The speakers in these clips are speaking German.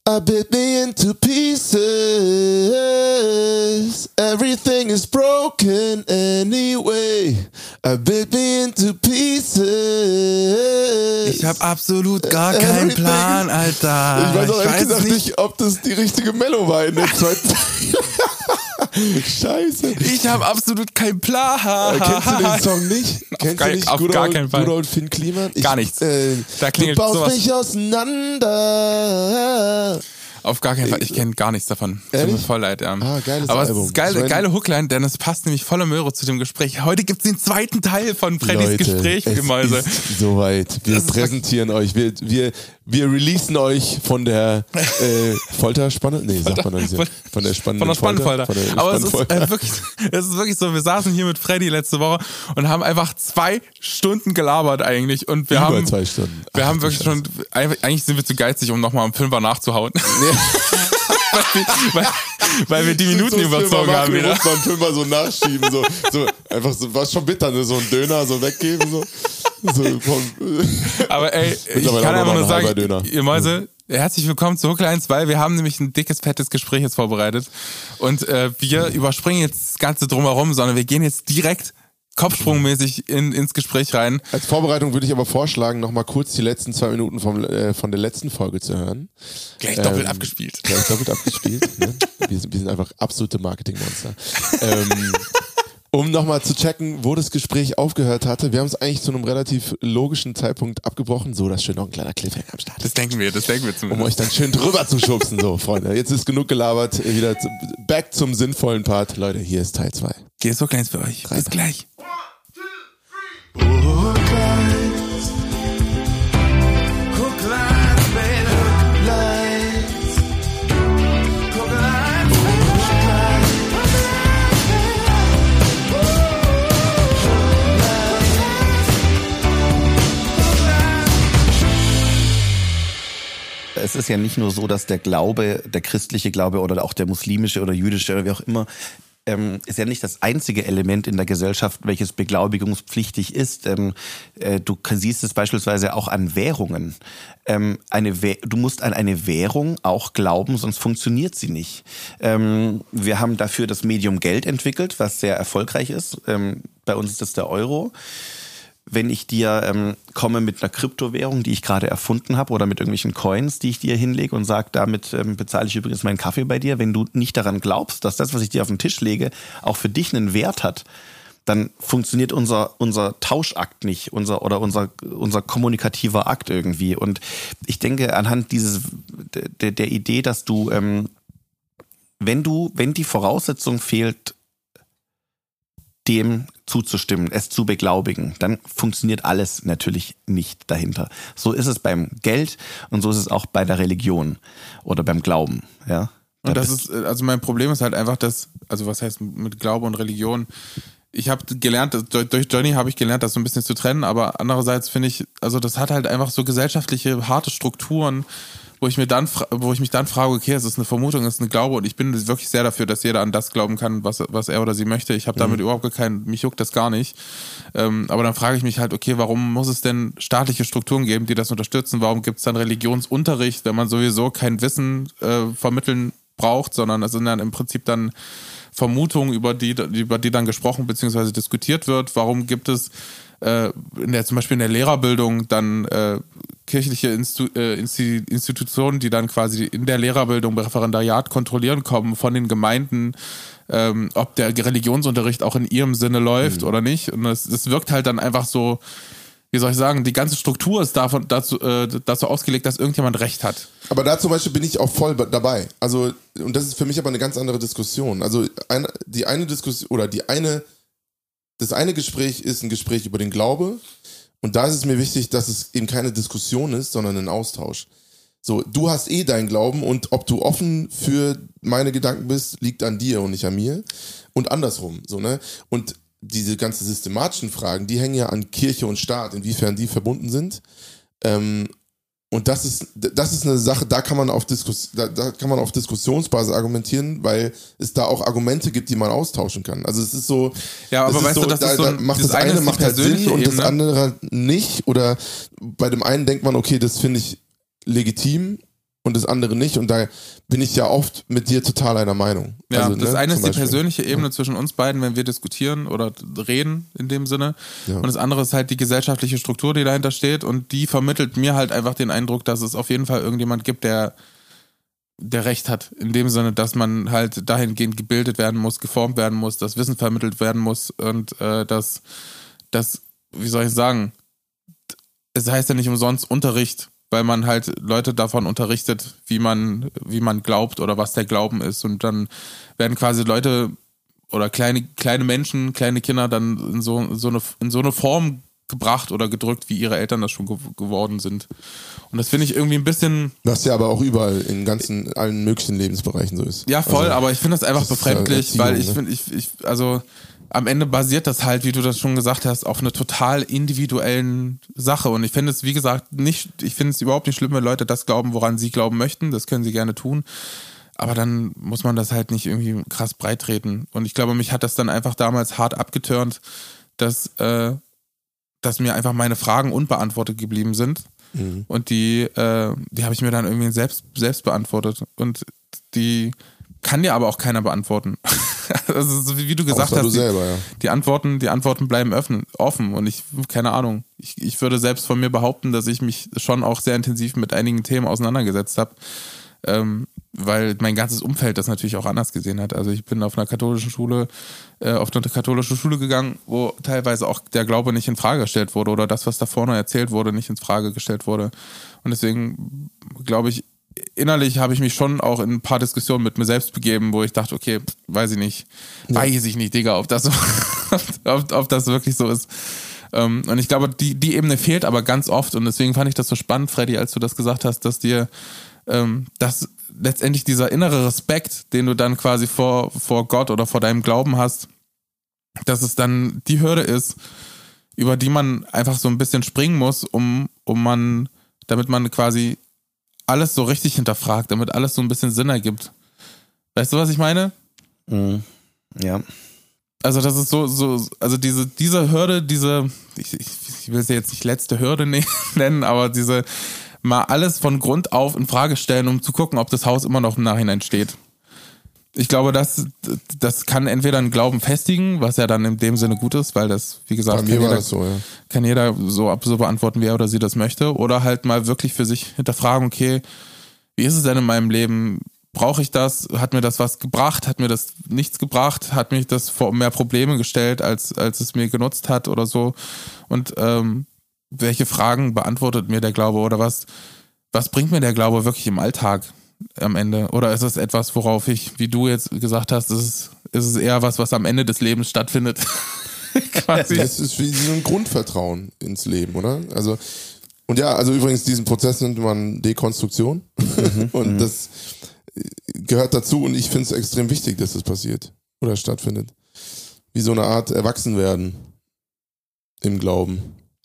I bit me into pieces. Everything is broken anyway. I bit me into pieces. Ich habe absolut gar keinen Plan, Alter. Ich weiß auch ehrlich gesagt nicht, ob das die richtige Mello war in der zweiten Zeile. Scheiße. Ich habe absolut keinen Plan. Kennst du den Song nicht? Kennst du nicht auf gar keinen Fall. Good Old Finn Kliman? Gar nichts. Da klingelt du baust sowas. mich auseinander. Auf gar keinen Fall. Ich kenne gar nichts davon. Tut mir voll leid. Ja. Geiles Aber Album. es ist geile Hookline, denn es passt nämlich voller Möhre zu dem Gespräch. Heute gibt es den zweiten Teil von Freddys Gespräch, Gemäuse. Es ist soweit. Wir präsentieren euch. Wir releasen euch von der Folterspanne. Nee, sagt man nicht. Von der spannenden Spannenfolter. Aber es ist wirklich so, wir saßen hier mit Freddy letzte Woche und haben einfach 2 Stunden gelabert eigentlich. Und wir haben 2 Stunden. Wir haben wirklich schon, eigentlich sind wir zu geizig, um nochmal um 5 nachzuhauen. weil wir die Minuten so überzogen haben wieder. Muss man 5 so nachschieben, so einfach so, war schon bitter, ne? So ein Döner so weggeben, so. Aber ey, ich kann einfach nur sagen, ihr Mäuse, herzlich willkommen zu Hooklines, weil wir haben nämlich ein dickes, fettes Gespräch jetzt vorbereitet und wir überspringen jetzt das Ganze drumherum, sondern wir gehen jetzt direkt kopfsprungmäßig ins Gespräch rein. Als Vorbereitung würde ich aber vorschlagen, nochmal kurz die letzten 2 Minuten von der letzten Folge zu hören. Gleich doppelt abgespielt. Ne? Wir sind einfach absolute Marketingmonster. Um nochmal zu checken, wo das Gespräch aufgehört hatte. Wir haben es eigentlich zu einem relativ logischen Zeitpunkt abgebrochen. So, das ist schön noch ein kleiner Cliffhanger am Start. Das denken wir zumindest. Um euch dann schön drüber zu schubsen. So, Freunde, jetzt ist genug gelabert. Wieder back zum sinnvollen Part. Leute, hier ist Teil 2. Geht so kleins für euch. Bis gleich. 1, 2, 3. Hooklines. Hooklines, baby. Hooklines. Hooklines, Es ist ja nicht nur so, dass der Glaube, der christliche Glaube oder auch der muslimische oder jüdische oder wie auch immer, ist ja nicht das einzige Element in der Gesellschaft, welches beglaubigungspflichtig ist. Du siehst es beispielsweise auch an Währungen. Du musst an eine Währung auch glauben, sonst funktioniert sie nicht. Wir haben dafür das Medium Geld entwickelt, was sehr erfolgreich ist. Bei uns ist das der Euro. Wenn ich dir komme mit einer Kryptowährung, die ich gerade erfunden habe oder mit irgendwelchen Coins, die ich dir hinlege und sage, damit bezahle ich übrigens meinen Kaffee bei dir, wenn du nicht daran glaubst, dass das, was ich dir auf den Tisch lege, auch für dich einen Wert hat, dann funktioniert unser Tauschakt nicht, unser kommunikativer Akt irgendwie. Und ich denke, anhand der Idee, dass du, wenn die Voraussetzung fehlt, dem zuzustimmen, es zu beglaubigen, dann funktioniert alles natürlich nicht dahinter. So ist es beim Geld und so ist es auch bei der Religion oder beim Glauben, ja. Und das ist, also mein Problem ist halt einfach, dass, also was heißt mit Glaube und Religion? Ich habe gelernt, durch Johnny habe ich gelernt, das so ein bisschen zu trennen, aber andererseits finde ich, also das hat halt einfach so gesellschaftliche, harte Strukturen, wo ich mich dann frage, okay, es ist eine Vermutung, es ist ein Glaube und ich bin wirklich sehr dafür, dass jeder an das glauben kann, was er oder sie möchte. Ich habe damit überhaupt mich juckt das gar nicht. Aber dann frage ich mich halt, okay, warum muss es denn staatliche Strukturen geben, die das unterstützen? Warum gibt es dann Religionsunterricht, wenn man sowieso kein Wissen vermitteln braucht, sondern es sind dann im Prinzip dann Vermutungen, über die dann gesprochen bzw. diskutiert wird? Warum gibt es zum Beispiel in der Lehrerbildung dann kirchliche Institutionen, die dann quasi in der Lehrerbildung bei Referendariat kontrollieren kommen von den Gemeinden, ob der Religionsunterricht auch in ihrem Sinne läuft oder nicht. Und das wirkt halt dann einfach so, wie soll ich sagen, die ganze Struktur ist dazu ausgelegt, dass irgendjemand Recht hat. Aber da zum Beispiel bin ich auch voll dabei. Also, und das ist für mich aber eine ganz andere Diskussion. Also das eine Gespräch ist ein Gespräch über den Glaube und da ist es mir wichtig, dass es eben keine Diskussion ist, sondern ein Austausch. So, du hast deinen Glauben und ob du offen für meine Gedanken bist, liegt an dir und nicht an mir und andersrum, so, ne? Und diese ganzen systematischen Fragen, die hängen ja an Kirche und Staat, inwiefern die verbunden sind. Und das ist eine Sache, da kann man auf Diskussionsbasis argumentieren, weil es da auch Argumente gibt, die man austauschen kann. Also es ist so, ja, aber weißt du, das ist so das eine macht halt Sinn und das andere nicht. Oder bei dem einen denkt man, okay, das finde ich legitim und das andere nicht. Und da bin ich ja oft mit dir total einer Meinung. Ja, also, das eine ist zum die Beispiel. persönliche Ebene zwischen uns beiden, wenn wir diskutieren oder reden in dem Sinne. Ja. Und das andere ist halt die gesellschaftliche Struktur, die dahinter steht. Und die vermittelt mir halt einfach den Eindruck, dass es auf jeden Fall irgendjemand gibt, der Recht hat. In dem Sinne, dass man halt dahingehend gebildet werden muss, geformt werden muss, dass Wissen vermittelt werden muss und dass, wie soll ich sagen, es heißt ja nicht umsonst Unterricht, weil man halt Leute davon unterrichtet, wie man glaubt oder was der Glauben ist. Und dann werden quasi Leute oder kleine Menschen, kleine Kinder dann in so eine Form gebracht oder gedrückt, wie ihre Eltern das schon geworden sind. Und das finde ich irgendwie ein bisschen... Was ja aber auch überall in allen möglichen Lebensbereichen so ist. Ja, voll, Also, aber ich finde das einfach das ist befremdlich, Erziehung, weil ich ne? finde, also am Ende basiert das halt, wie du das schon gesagt hast, auf einer total individuellen Sache. Und ich finde es, wie gesagt, ich finde es überhaupt nicht schlimm, wenn Leute das glauben, woran sie glauben möchten. Das können sie gerne tun. Aber dann muss man das halt nicht irgendwie krass breit treten. Und ich glaube, mich hat das dann einfach damals hart abgeturnt, dass mir einfach meine Fragen unbeantwortet geblieben sind. Mhm. Und die habe ich mir dann irgendwie selbst beantwortet. Und die kann dir aber auch keiner beantworten. Also, so wie du gesagt Außer hast, du selber, ja. die Antworten bleiben offen. Und keine Ahnung. Ich würde selbst von mir behaupten, dass ich mich schon auch sehr intensiv mit einigen Themen auseinandergesetzt habe. Weil mein ganzes Umfeld das natürlich auch anders gesehen hat. Also ich bin auf eine katholische Schule gegangen, wo teilweise auch der Glaube nicht in Frage gestellt wurde oder das, was da vorne erzählt wurde, nicht in Frage gestellt wurde. Und deswegen glaube ich, innerlich habe ich mich schon auch in ein paar Diskussionen mit mir selbst begeben, wo ich dachte, okay, weiß ich nicht, Digga, ob das wirklich so ist. Und ich glaube, die Ebene fehlt aber ganz oft und deswegen fand ich das so spannend, Freddy, als du das gesagt hast, dass dir dass letztendlich dieser innere Respekt, den du dann quasi vor Gott oder vor deinem Glauben hast, dass es dann die Hürde ist, über die man einfach so ein bisschen springen muss, damit man quasi alles so richtig hinterfragt, damit alles so ein bisschen Sinn ergibt. Weißt du, was ich meine? Mhm. Ja. Also das ist also diese Hürde, ich will sie jetzt nicht letzte Hürde nennen, aber diese mal alles von Grund auf in Frage stellen, um zu gucken, ob das Haus immer noch im Nachhinein steht. Ich glaube, das kann entweder einen Glauben festigen, was ja dann in dem Sinne gut ist, weil das, wie gesagt, kann jeder so beantworten, wie er oder sie das möchte, oder halt mal wirklich für sich hinterfragen, okay, wie ist es denn in meinem Leben? Brauche ich das? Hat mir das was gebracht? Hat mir das nichts gebracht? Hat mich das vor mehr Probleme gestellt, als es mir genutzt hat oder so? Und welche Fragen beantwortet mir der Glaube oder was bringt mir der Glaube wirklich im Alltag am Ende? Oder ist es etwas, worauf ich, wie du jetzt gesagt hast, ist es eher was am Ende des Lebens stattfindet? Quasi. Es ist wie so ein Grundvertrauen ins Leben, oder? Also übrigens, diesen Prozess nennt man Dekonstruktion und das gehört dazu und ich finde es extrem wichtig, dass das passiert oder stattfindet. Wie so eine Art Erwachsenwerden im Glauben.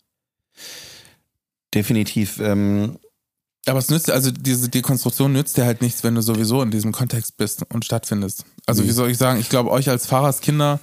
Definitiv. Aber es nützt, also diese Dekonstruktion nützt dir halt nichts, wenn du sowieso in diesem Kontext bist und stattfindest. Also wie soll ich sagen, ich glaube, euch als Pfarrerskinder,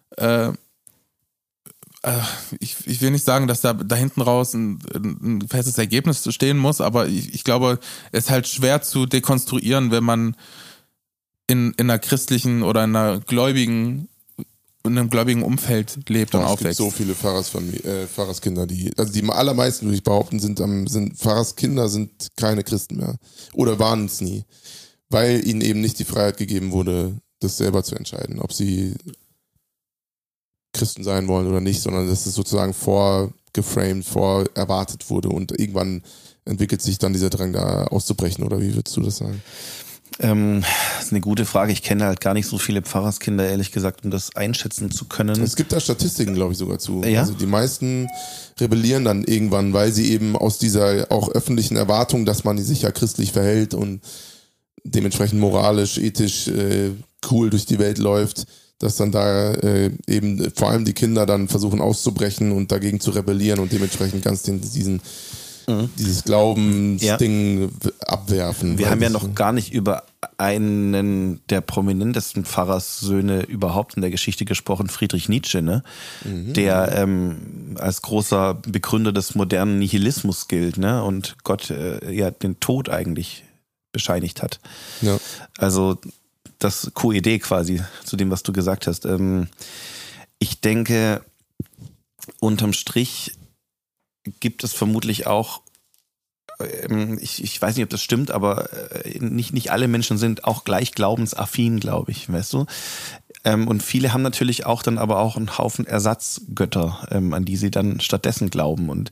ich will nicht sagen, dass da hinten raus ein festes Ergebnis stehen muss, aber ich glaube, es ist halt schwer zu dekonstruieren, wenn man in einer christlichen oder in einem gläubigen Umfeld lebt und aufwächst. Es gibt so viele Pfarrerskinder, die allermeisten, würde ich behaupten, sind Pfarrerskinder sind keine Christen mehr. Oder waren es nie. Weil ihnen eben nicht die Freiheit gegeben wurde, das selber zu entscheiden, ob sie Christen sein wollen oder nicht, sondern dass es sozusagen erwartet wurde und irgendwann entwickelt sich dann dieser Drang, da auszubrechen, oder wie würdest du das sagen? Das ist eine gute Frage. Ich kenne halt gar nicht so viele Pfarrerskinder, ehrlich gesagt, um das einschätzen zu können. Es gibt da Statistiken, glaube ich, sogar zu. Ja? Also die meisten rebellieren dann irgendwann, weil sie eben aus dieser auch öffentlichen Erwartung, dass man sich ja christlich verhält und dementsprechend moralisch, ethisch cool durch die Welt läuft, dass dann da eben vor allem die Kinder dann versuchen auszubrechen und dagegen zu rebellieren und dementsprechend ganz dieses Glaubensding abwerfen. Wir haben ja noch gar nicht über einen der prominentesten Pfarrerssöhne überhaupt in der Geschichte gesprochen, Friedrich Nietzsche, ne? Der als großer Begründer des modernen Nihilismus gilt, ne? Und Gott den Tod eigentlich bescheinigt hat. Ja. Also das QED quasi zu dem, was du gesagt hast. Ich denke, unterm Strich gibt es vermutlich auch, ich weiß nicht, ob das stimmt, aber nicht alle Menschen sind auch gleich glaubensaffin, glaube ich, weißt du? Und viele haben natürlich auch dann aber auch einen Haufen Ersatzgötter, an die sie dann stattdessen glauben. Und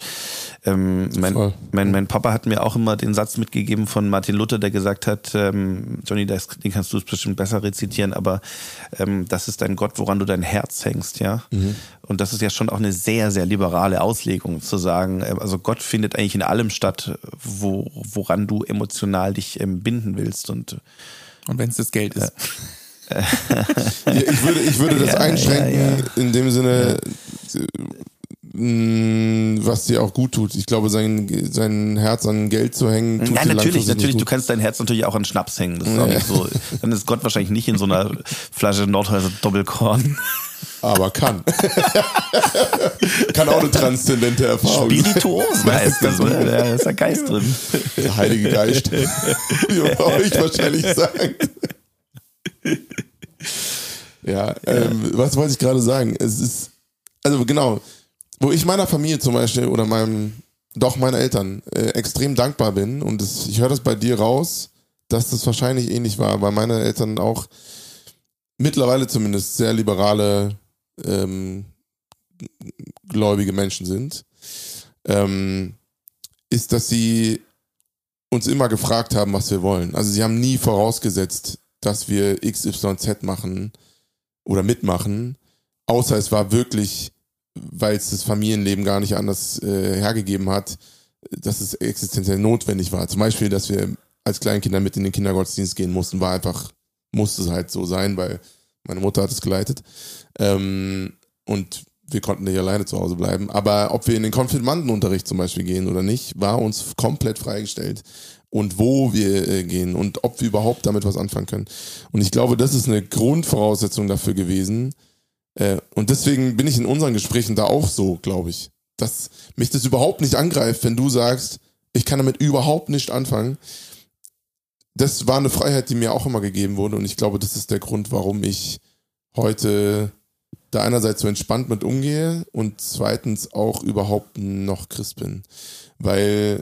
mein Papa hat mir auch immer den Satz mitgegeben von Martin Luther, der gesagt hat, Johnny, den kannst du bestimmt besser rezitieren, aber das ist dein Gott, woran du dein Herz hängst, ja. Mhm. Und das ist ja schon auch eine sehr, sehr liberale Auslegung, zu sagen, also Gott findet eigentlich in allem statt, woran du emotional dich binden willst. Und wenn es das Geld ist. Ich würde das einschränken in dem Sinne, was dir auch gut tut. Ich glaube, sein Herz an Geld zu hängen, tut dir natürlich. Gut. Du kannst dein Herz natürlich auch an Schnaps hängen. Das ist auch nicht so. Dann ist Gott wahrscheinlich nicht in so einer Flasche Nordhäuser Doppelkorn. Aber kann. Kann auch eine transzendente Erfahrung sein. Spirituosen heißt das, oder? Da ist der Geist drin. Der Heilige Geist. Wie man bei euch wahrscheinlich sagt. Was wollte ich gerade sagen? Es ist, also genau, wo ich meiner Familie zum Beispiel oder meinen Eltern extrem dankbar bin und ich höre das bei dir raus, dass das wahrscheinlich ähnlich war, weil meine Eltern auch mittlerweile zumindest sehr liberale, gläubige Menschen sind, ist, dass sie uns immer gefragt haben, was wir wollen. Also sie haben nie vorausgesetzt, dass wir XYZ machen oder mitmachen, außer es war wirklich, weil es das Familienleben gar nicht anders hergegeben hat, dass es existenziell notwendig war. Zum Beispiel, dass wir als Kleinkinder mit in den Kindergottesdienst gehen mussten, musste es halt so sein, weil meine Mutter hat es geleitet. Und wir konnten nicht alleine zu Hause bleiben. Aber ob wir in den Konfirmandenunterricht zum Beispiel gehen oder nicht, war uns komplett freigestellt. Und wo wir gehen und ob wir überhaupt damit was anfangen können. Und ich glaube, das ist eine Grundvoraussetzung dafür gewesen. Und deswegen bin ich in unseren Gesprächen da auch so, glaube ich, dass mich das überhaupt nicht angreift, wenn du sagst, ich kann damit überhaupt nicht anfangen. Das war eine Freiheit, die mir auch immer gegeben wurde. Und ich glaube, das ist der Grund, warum ich heute da einerseits so entspannt mit umgehe und zweitens auch überhaupt noch Christ bin. Weil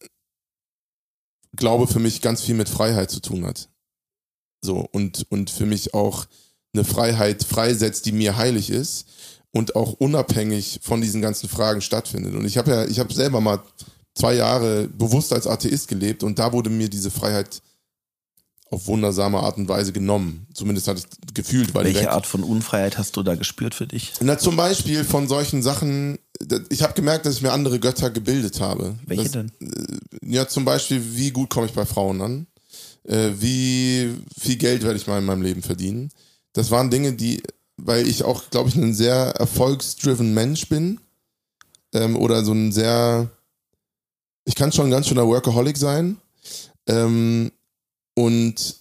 Glaube für mich ganz viel mit Freiheit zu tun hat. So, und für mich auch eine Freiheit freisetzt, die mir heilig ist und auch unabhängig von diesen ganzen Fragen stattfindet. Und ich habe selber mal 2 Jahre bewusst als Atheist gelebt und da wurde mir diese Freiheit auf wundersame Art und Weise genommen. Zumindest hatte ich gefühlt, weil welche Art von Unfreiheit hast du da gespürt für dich? Na, zum Beispiel von solchen Sachen, ich habe gemerkt, dass ich mir andere Götter gebildet habe. Welche denn? Ja, zum Beispiel, wie gut komme ich bei Frauen an? Wie viel Geld werde ich mal in meinem Leben verdienen? Das waren Dinge, weil ich auch, glaube ich, ein sehr erfolgsdriven Mensch bin, oder so ein ich kann schon ein ganz schöner Workaholic sein, und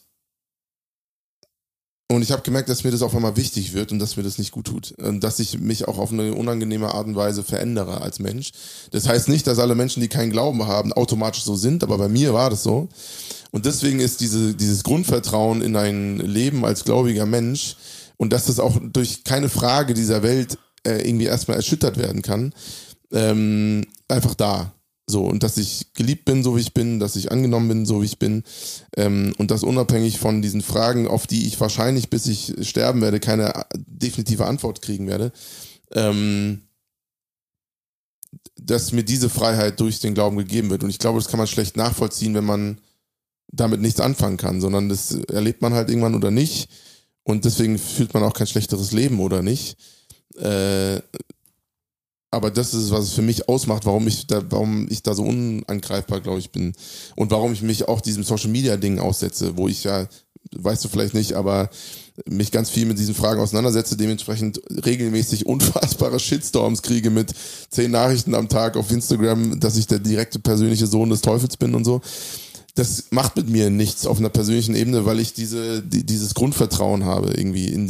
ich habe gemerkt, dass mir das auf einmal wichtig wird und dass mir das nicht gut tut. Und dass ich mich auch auf eine unangenehme Art und Weise verändere als Mensch. Das heißt nicht, dass alle Menschen, die keinen Glauben haben, automatisch so sind, aber bei mir war das so. Und deswegen ist dieses Grundvertrauen in ein Leben als gläubiger Mensch und dass das auch durch keine Frage dieser Welt irgendwie erstmal erschüttert werden kann, einfach da. So, und dass ich geliebt bin, so wie ich bin, dass ich angenommen bin, so wie ich bin, und das unabhängig von diesen Fragen, auf die ich wahrscheinlich, bis ich sterben werde, keine definitive Antwort kriegen werde, dass mir diese Freiheit durch den Glauben gegeben wird. Und ich glaube, das kann man schlecht nachvollziehen, wenn man damit nichts anfangen kann, sondern das erlebt man halt irgendwann oder nicht. Und deswegen führt man auch kein schlechteres Leben oder nicht. Aber das ist, was es für mich ausmacht, warum ich da so unangreifbar, glaube ich, bin. Und warum ich mich auch diesem Social-Media-Ding aussetze, wo ich ja, weißt du vielleicht nicht, aber mich ganz viel mit diesen Fragen auseinandersetze, dementsprechend regelmäßig unfassbare Shitstorms kriege mit 10 Nachrichten am Tag auf Instagram, dass ich der direkte persönliche Sohn des Teufels bin und so. Das macht mit mir nichts auf einer persönlichen Ebene, weil ich dieses Grundvertrauen habe, irgendwie in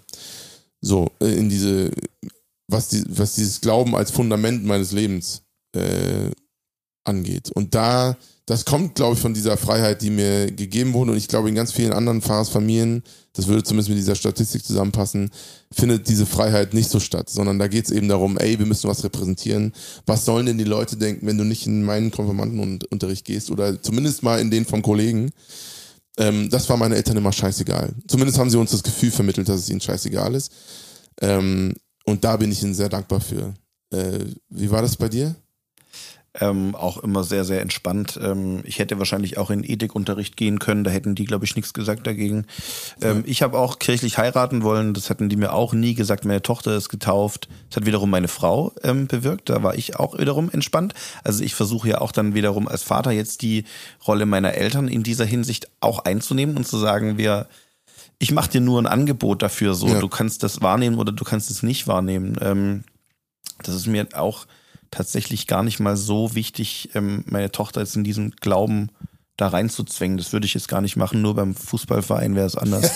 diese was dieses Glauben als Fundament meines Lebens angeht. Und da das kommt, glaube ich, von dieser Freiheit, die mir gegeben wurde. Und ich glaube, in ganz vielen anderen Pfarrersfamilien, das würde zumindest mit dieser Statistik zusammenpassen, findet diese Freiheit nicht so statt. Sondern da geht es eben darum, ey, wir müssen was repräsentieren. Was sollen denn die Leute denken, wenn du nicht in meinen Konfirmandenunterricht gehst oder zumindest mal in den vom Kollegen? Das war meinen Eltern immer scheißegal. Zumindest haben sie uns das Gefühl vermittelt, dass es ihnen scheißegal ist. Und da bin ich ihnen sehr dankbar für. Wie war das bei dir? Auch immer sehr, sehr entspannt. Ich hätte wahrscheinlich auch in Ethikunterricht gehen können, da hätten die, glaube ich, nichts gesagt dagegen. Ich habe auch kirchlich heiraten wollen, das hatten die mir auch nie gesagt. Meine Tochter ist getauft. Das hat wiederum meine Frau bewirkt, da war ich auch wiederum entspannt. Also ich versuche ja auch dann wiederum als Vater jetzt die Rolle meiner Eltern in dieser Hinsicht auch einzunehmen und zu sagen, ich mache dir nur ein Angebot dafür, so, du kannst das wahrnehmen oder du kannst es nicht wahrnehmen. Das ist mir auch tatsächlich gar nicht mal so wichtig, meine Tochter jetzt in diesen Glauben da reinzuzwängen. Das würde ich jetzt gar nicht machen, nur beim Fußballverein wäre es anders.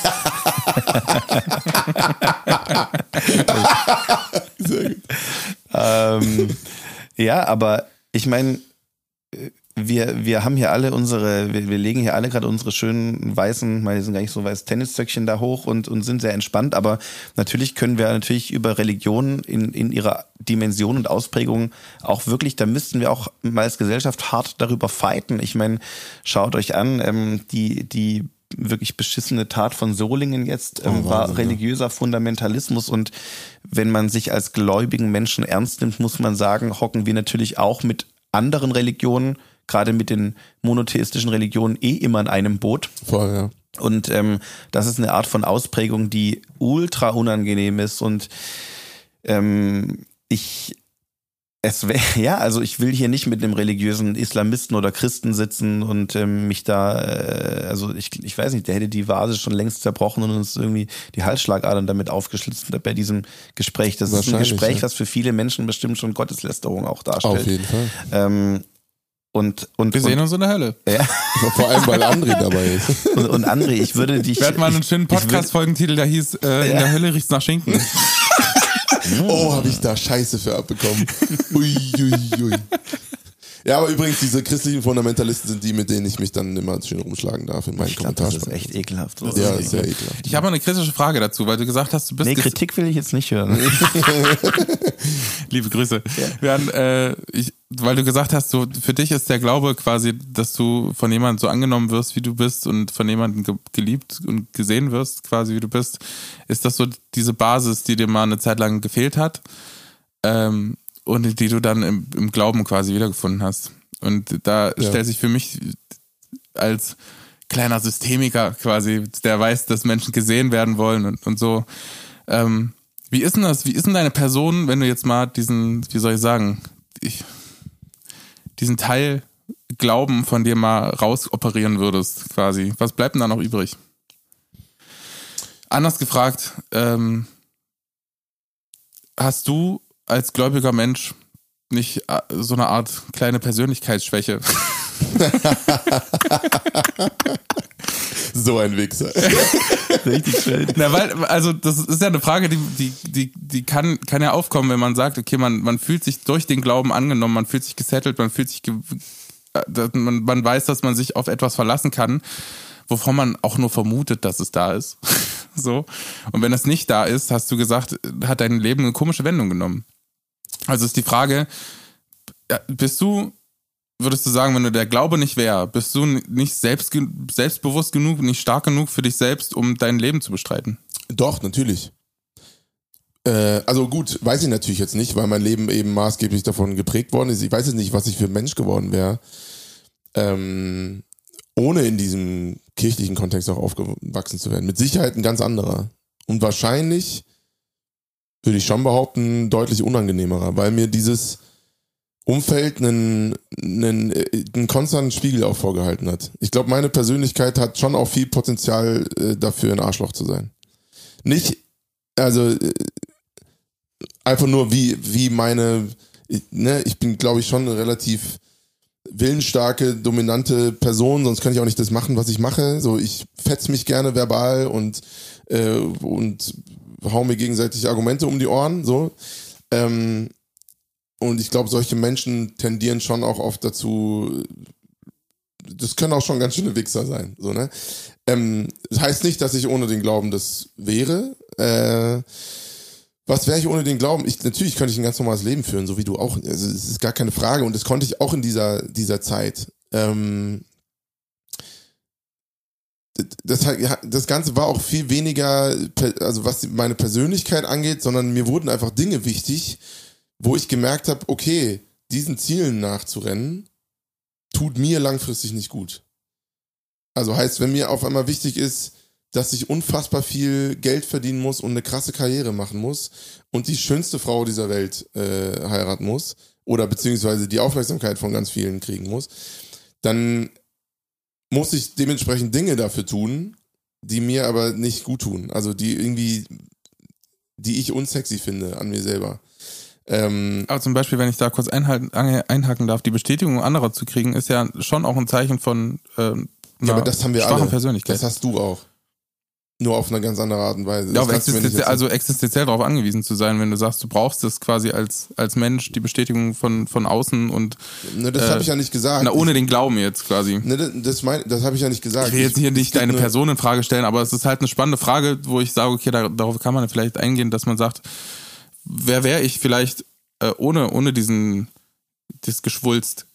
Sehr gut. Ja, aber ich meine, wir haben hier alle wir legen hier alle gerade unsere schönen weißen, die sind gar nicht so weiß, Tenniszöckchen da hoch und sind sehr entspannt, aber natürlich können wir über Religion in ihrer Dimension und Ausprägung auch wirklich, da müssten wir auch mal als Gesellschaft hart darüber fighten. Ich meine, schaut euch an, die wirklich beschissene Tat von Solingen jetzt war religiöser Fundamentalismus, und wenn man sich als gläubigen Menschen ernst nimmt, muss man sagen, hocken wir natürlich auch mit anderen Religionen, gerade mit den monotheistischen Religionen, immer in einem Boot. Voll, ja. Und das ist eine Art von Ausprägung, die ultra unangenehm ist. Und ich will hier nicht mit einem religiösen Islamisten oder Christen sitzen und mich da, ich weiß nicht, der hätte die Vase schon längst zerbrochen und uns irgendwie die Halsschlagadern damit aufgeschlitzt bei diesem Gespräch. Das ist ein Gespräch, was für viele Menschen bestimmt schon Gotteslästerung auch darstellt. Auf jeden Fall. Und wir sehen uns in der Hölle. Ja. Vor allem, weil André dabei ist. Und André, ich würde dich... Wir hatten mal einen schönen Podcast-Folgentitel, der hieß In der Hölle riecht's nach Schinken. Oh, habe ich da Scheiße für abbekommen. Ui. Ja, aber übrigens, diese christlichen Fundamentalisten sind die, mit denen ich mich dann immer schön rumschlagen darf in meinen Kommentaren. Das ist echt ekelhaft. Ja, sehr ekelhaft. Ich habe mal eine kritische Frage dazu, weil du gesagt hast, du bist... Nee, Kritik will ich jetzt nicht hören. Liebe Grüße. Ja. Weil du gesagt hast, so, für dich ist der Glaube quasi, dass du von jemandem so angenommen wirst, wie du bist, und von jemandem geliebt und gesehen wirst, quasi wie du bist. Ist das so diese Basis, die dir mal eine Zeit lang gefehlt hat? Und die du dann im Glauben quasi wiedergefunden hast. Und da stellt sich für mich als kleiner Systemiker quasi, der weiß, dass Menschen gesehen werden wollen und so. Wie ist denn das? Wie ist denn deine Person, wenn du jetzt mal diesen Teil Glauben von dir mal rausoperieren würdest, quasi? Was bleibt denn da noch übrig? Anders gefragt, hast du als gläubiger Mensch nicht so eine Art kleine Persönlichkeitsschwäche? So ein Wichser. Richtig schön. Na, also das ist ja eine Frage, die kann ja aufkommen, wenn man sagt, okay, man fühlt sich durch den Glauben angenommen, man fühlt sich gesettelt, man weiß, dass man sich auf etwas verlassen kann, wovon man auch nur vermutet, dass es da ist. So. Und wenn es nicht da ist, hast du gesagt, hat dein Leben eine komische Wendung genommen. Also ist die Frage, würdest du sagen, wenn du der Glaube nicht wäre, bist du nicht selbstbewusst genug, nicht stark genug für dich selbst, um dein Leben zu bestreiten? Doch, natürlich. Also gut, weiß ich natürlich jetzt nicht, weil mein Leben eben maßgeblich davon geprägt worden ist. Ich weiß jetzt nicht, was ich für ein Mensch geworden wäre, ohne in diesem kirchlichen Kontext auch aufgewachsen zu werden. Mit Sicherheit ein ganz anderer. Und wahrscheinlich, würde ich schon behaupten, deutlich unangenehmerer, weil mir dieses Umfeld einen konstanten Spiegel auch vorgehalten hat. Ich glaube, meine Persönlichkeit hat schon auch viel Potenzial dafür, ein Arschloch zu sein. Nicht, also einfach nur wie meine, ich bin, glaube ich, schon eine relativ willensstarke, dominante Person, sonst kann ich auch nicht das machen, was ich mache. So, ich fetz mich gerne verbal und hau mir gegenseitig Argumente um die Ohren, so. Und ich glaube, solche Menschen tendieren schon auch oft dazu, das können auch schon ganz schöne Wichser sein. So, ne? Das heißt nicht, dass ich ohne den Glauben das wäre. Was wäre ich ohne den Glauben? Natürlich könnte ich ein ganz normales Leben führen, so wie du auch. Also es ist gar keine Frage und das konnte ich auch in dieser Zeit. Das Ganze war auch viel weniger, also was meine Persönlichkeit angeht, sondern mir wurden einfach Dinge wichtig, wo ich gemerkt habe, okay, diesen Zielen nachzurennen, tut mir langfristig nicht gut. Also heißt, wenn mir auf einmal wichtig ist, dass ich unfassbar viel Geld verdienen muss und eine krasse Karriere machen muss und die schönste Frau dieser Welt heiraten muss oder beziehungsweise die Aufmerksamkeit von ganz vielen kriegen muss, dann muss ich dementsprechend Dinge dafür tun, die mir aber nicht gut tun. Also die ich unsexy finde an mir selber. Aber zum Beispiel, wenn ich da kurz einhaken darf, die Bestätigung anderer zu kriegen, ist ja schon auch ein Zeichen von einer aber das haben wir schwachen alle. Persönlichkeit. Das hast du auch. Nur auf eine ganz andere Art und Weise. Ja, aber existenziell darauf angewiesen zu sein, wenn du sagst, du brauchst es quasi als Mensch, die Bestätigung von außen und ne, das habe ich ja nicht gesagt. ohne den Glauben jetzt quasi. Ne, das habe ich ja nicht gesagt. Ich will jetzt hier nicht deine Person in Frage stellen, aber es ist halt eine spannende Frage, wo ich sage, okay, darauf kann man vielleicht eingehen, dass man sagt, wer wäre ich vielleicht ohne das Geschwulst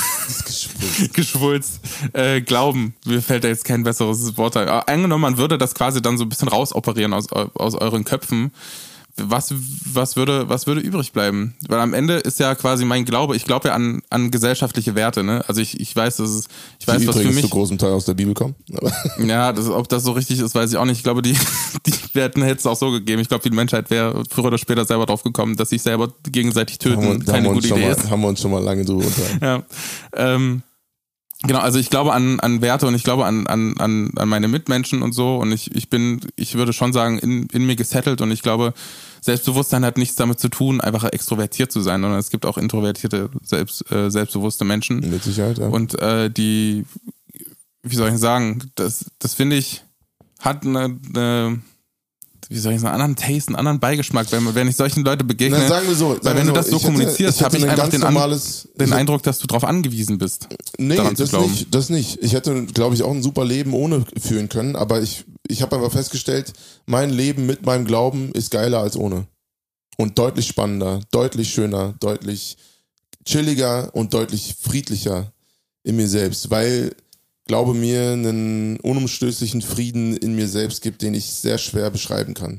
Glauben, mir fällt da jetzt kein besseres Wort ein. Aber angenommen, man würde das quasi dann so ein bisschen rausoperieren aus euren Köpfen. Was würde übrig bleiben? Weil am Ende ist ja quasi mein Glaube, ich glaube ja an gesellschaftliche Werte, ne? Also ich weiß, was für mich zu großem Teil aus der Bibel kommen. Ja, ob das so richtig ist, weiß ich auch nicht. Ich glaube, die Werten hätte es auch so gegeben. Ich glaube, die Menschheit wäre früher oder später selber drauf gekommen, dass sich selber gegenseitig töten keine gute Idee ist. Haben wir uns schon mal lange drüber unterhalten. Ja. Genau, also ich glaube an Werte und ich glaube an meine Mitmenschen und so und ich würde schon sagen, in mir gesettelt und ich glaube, Selbstbewusstsein hat nichts damit zu tun, einfach extrovertiert zu sein, sondern es gibt auch introvertierte, selbstbewusste Menschen. Mit Sicherheit, ja. Und wie soll ich sagen, das finde ich, hat einen anderen Taste, einen anderen Beigeschmack, wenn ich solchen Leute begegne. Na, sagen wir so. Weil wenn du das so kommunizierst, habe ich einfach den Eindruck, dass du darauf angewiesen bist. Nee, das nicht. Ich hätte, glaube ich, auch ein super Leben ohne führen können, aber ich habe einfach festgestellt, mein Leben mit meinem Glauben ist geiler als ohne. Und deutlich spannender, deutlich schöner, deutlich chilliger und deutlich friedlicher in mir selbst, weil Glaube mir einen unumstößlichen Frieden in mir selbst gibt, den ich sehr schwer beschreiben kann.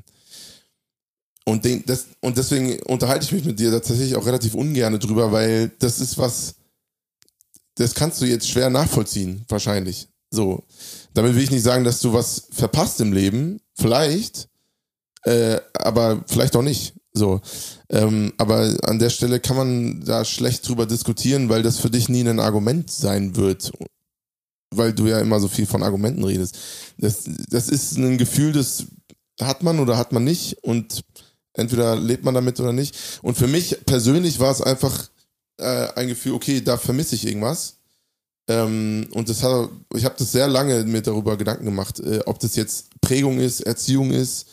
Und deswegen unterhalte ich mich mit dir tatsächlich auch relativ ungern drüber, weil das ist das kannst du jetzt schwer nachvollziehen, wahrscheinlich. So. Damit will ich nicht sagen, dass du was verpasst im Leben. Vielleicht, aber vielleicht auch nicht. So. Aber an der Stelle kann man da schlecht drüber diskutieren, weil das für dich nie ein Argument sein wird. Weil du ja immer so viel von Argumenten redest. Das ist ein Gefühl, das hat man oder hat man nicht und entweder lebt man damit oder nicht. Und für mich persönlich war es einfach ein Gefühl, okay, da vermisse ich irgendwas. Und ich habe das sehr lange mir darüber Gedanken gemacht, ob das jetzt Prägung ist, Erziehung ist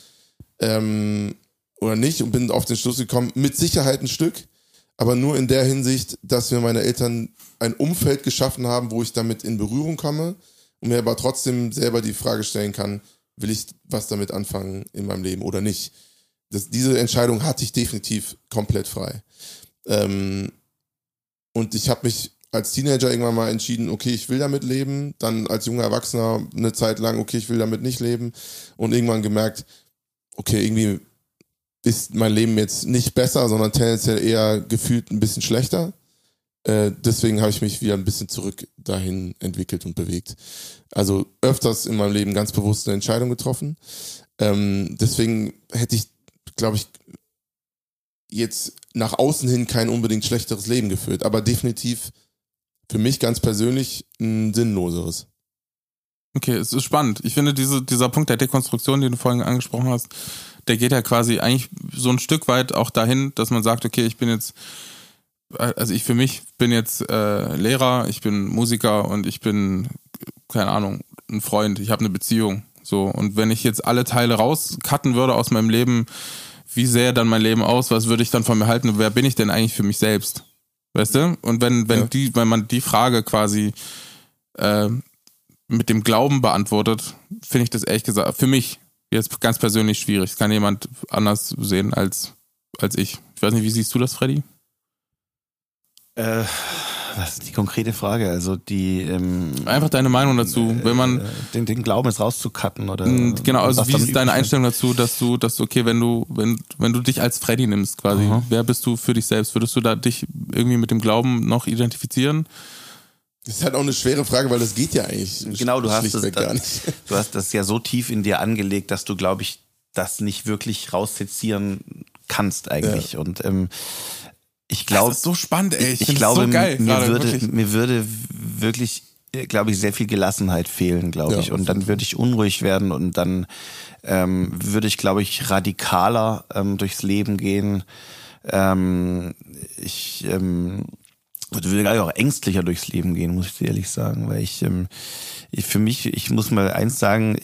oder nicht und bin auf den Schluss gekommen, mit Sicherheit ein Stück, aber nur in der Hinsicht, dass mir meine Eltern ein Umfeld geschaffen haben, wo ich damit in Berührung komme und mir aber trotzdem selber die Frage stellen kann, will ich was damit anfangen in meinem Leben oder nicht. Diese Entscheidung hatte ich definitiv komplett frei. Und ich habe mich als Teenager irgendwann mal entschieden, okay, ich will damit leben. Dann als junger Erwachsener eine Zeit lang, okay, ich will damit nicht leben. Und irgendwann gemerkt, okay, irgendwie ist mein Leben jetzt nicht besser, sondern tendenziell eher gefühlt ein bisschen schlechter. Deswegen habe ich mich wieder ein bisschen zurück dahin entwickelt und bewegt. Also öfters in meinem Leben ganz bewusst eine Entscheidung getroffen. Deswegen hätte ich, glaube ich, jetzt nach außen hin kein unbedingt schlechteres Leben geführt, aber definitiv für mich ganz persönlich ein sinnloseres. Okay, es ist spannend. Ich finde, dieser Punkt der Dekonstruktion, den du vorhin angesprochen hast, der geht ja quasi eigentlich so ein Stück weit auch dahin, dass man sagt, okay, ich bin jetzt Lehrer, ich bin Musiker und ich bin, keine Ahnung, ein Freund, ich habe eine Beziehung. So, und wenn ich jetzt alle Teile rauscutten würde aus meinem Leben, wie sähe dann mein Leben aus? Was würde ich dann von mir halten? Wer bin ich denn eigentlich für mich selbst? Weißt du? Und wenn man die Frage quasi mit dem Glauben beantwortet, finde ich das ehrlich gesagt, für mich jetzt ganz persönlich schwierig. Das kann jemand anders sehen als ich. Ich weiß nicht, wie siehst du das, Freddy? Was ist die konkrete Frage? Also die einfach deine Meinung dazu, wenn man den Glauben jetzt rauszucutten oder genau, also was wie dann ist deine übrig Einstellung dazu, dass du okay, wenn du dich als Freddy nimmst quasi, wer bist du für dich selbst? Würdest du da dich irgendwie mit dem Glauben noch identifizieren? Das ist halt auch eine schwere Frage, weil das geht ja eigentlich Genau, du hast schlichtweg gar nicht. Du hast das ja so tief in dir angelegt, dass du, glaube ich, das nicht wirklich raussezieren kannst eigentlich. Ja. Und ich glaube, das ist so spannend, ey. Ich glaube, so geil, mir würde wirklich, glaube ich, sehr viel Gelassenheit fehlen, glaube ich. Und dann würde ich unruhig werden und dann würde ich, glaube ich, radikaler durchs Leben gehen. Ich würde gar nicht auch ängstlicher durchs Leben gehen, muss ich dir ehrlich sagen, weil ich muss mal eins sagen,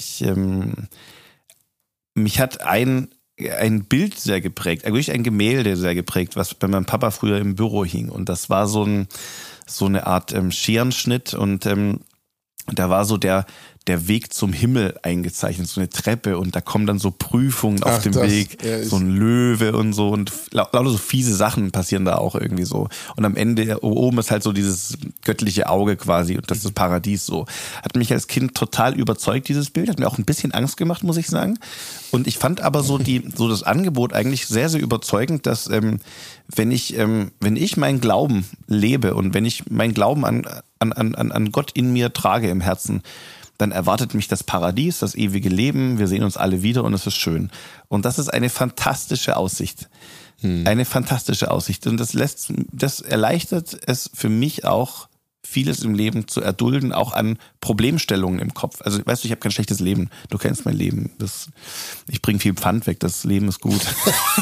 mich hat ein Bild sehr geprägt, wirklich ein Gemälde sehr geprägt, was bei meinem Papa früher im Büro hing. Und das war so eine Art Scherenschnitt und da war so der Weg zum Himmel eingezeichnet, so eine Treppe und da kommen dann so Prüfungen auf dem Weg, so ein Löwe und so und lauter so fiese Sachen passieren da auch irgendwie so. Und am Ende oben ist halt so dieses göttliche Auge quasi und das ist das Paradies so. Hat mich als Kind total überzeugt, dieses Bild, hat mir auch ein bisschen Angst gemacht, muss ich sagen. Und ich fand aber so das Angebot eigentlich sehr, sehr überzeugend, dass wenn ich meinen Glauben lebe und wenn ich meinen Glauben an Gott in mir trage im Herzen, dann erwartet mich das Paradies, das ewige Leben, wir sehen uns alle wieder und es ist schön. Und das ist eine fantastische Aussicht. Eine fantastische Aussicht. Und das erleichtert es für mich auch, vieles im Leben zu erdulden, auch an Problemstellungen im Kopf. Also weißt du, ich habe kein schlechtes Leben. Du kennst mein Leben. Ich bringe viel Pfand weg, das Leben ist gut.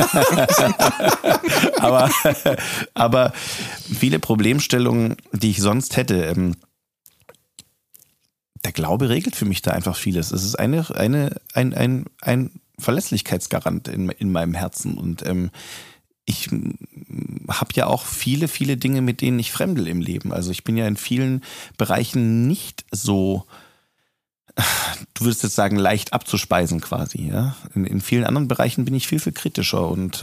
aber viele Problemstellungen, die ich sonst hätte, der Glaube regelt für mich da einfach vieles. Es ist ein Verlässlichkeitsgarant in meinem Herzen. Und ich habe ja auch viele, viele Dinge, mit denen ich fremdel im Leben. Also ich bin ja in vielen Bereichen nicht so, du würdest jetzt sagen, leicht abzuspeisen quasi. Ja? In vielen anderen Bereichen bin ich viel, viel kritischer. Und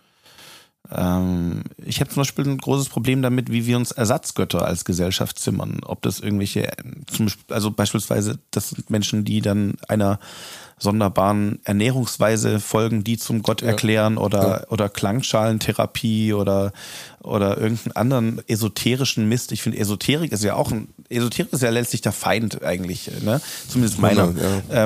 ich habe zum Beispiel ein großes Problem damit, wie wir uns Ersatzgötter als Gesellschaft zimmern. Ob das irgendwelche, also beispielsweise, das sind Menschen, die dann einer sonderbaren Ernährungsweise folgen, die zum Gott erklären oder Klangschalentherapie oder irgendeinen anderen esoterischen Mist. Ich finde, Esoterik ist ja letztlich der Feind eigentlich, ne? Zumindest meiner. Ja.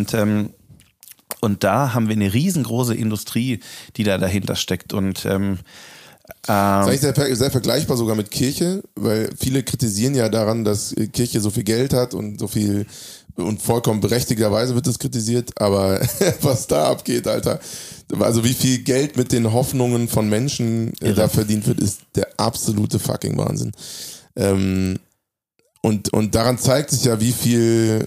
Und da haben wir eine riesengroße Industrie, die da dahinter steckt. Und ist eigentlich sehr vergleichbar sogar mit Kirche, weil viele kritisieren ja daran, dass Kirche so viel Geld hat und so viel und vollkommen berechtigterweise wird es kritisiert, aber was da abgeht, Alter, also wie viel Geld mit den Hoffnungen von Menschen da verdient wird, ist der absolute fucking Wahnsinn. Und daran zeigt sich ja, wie viel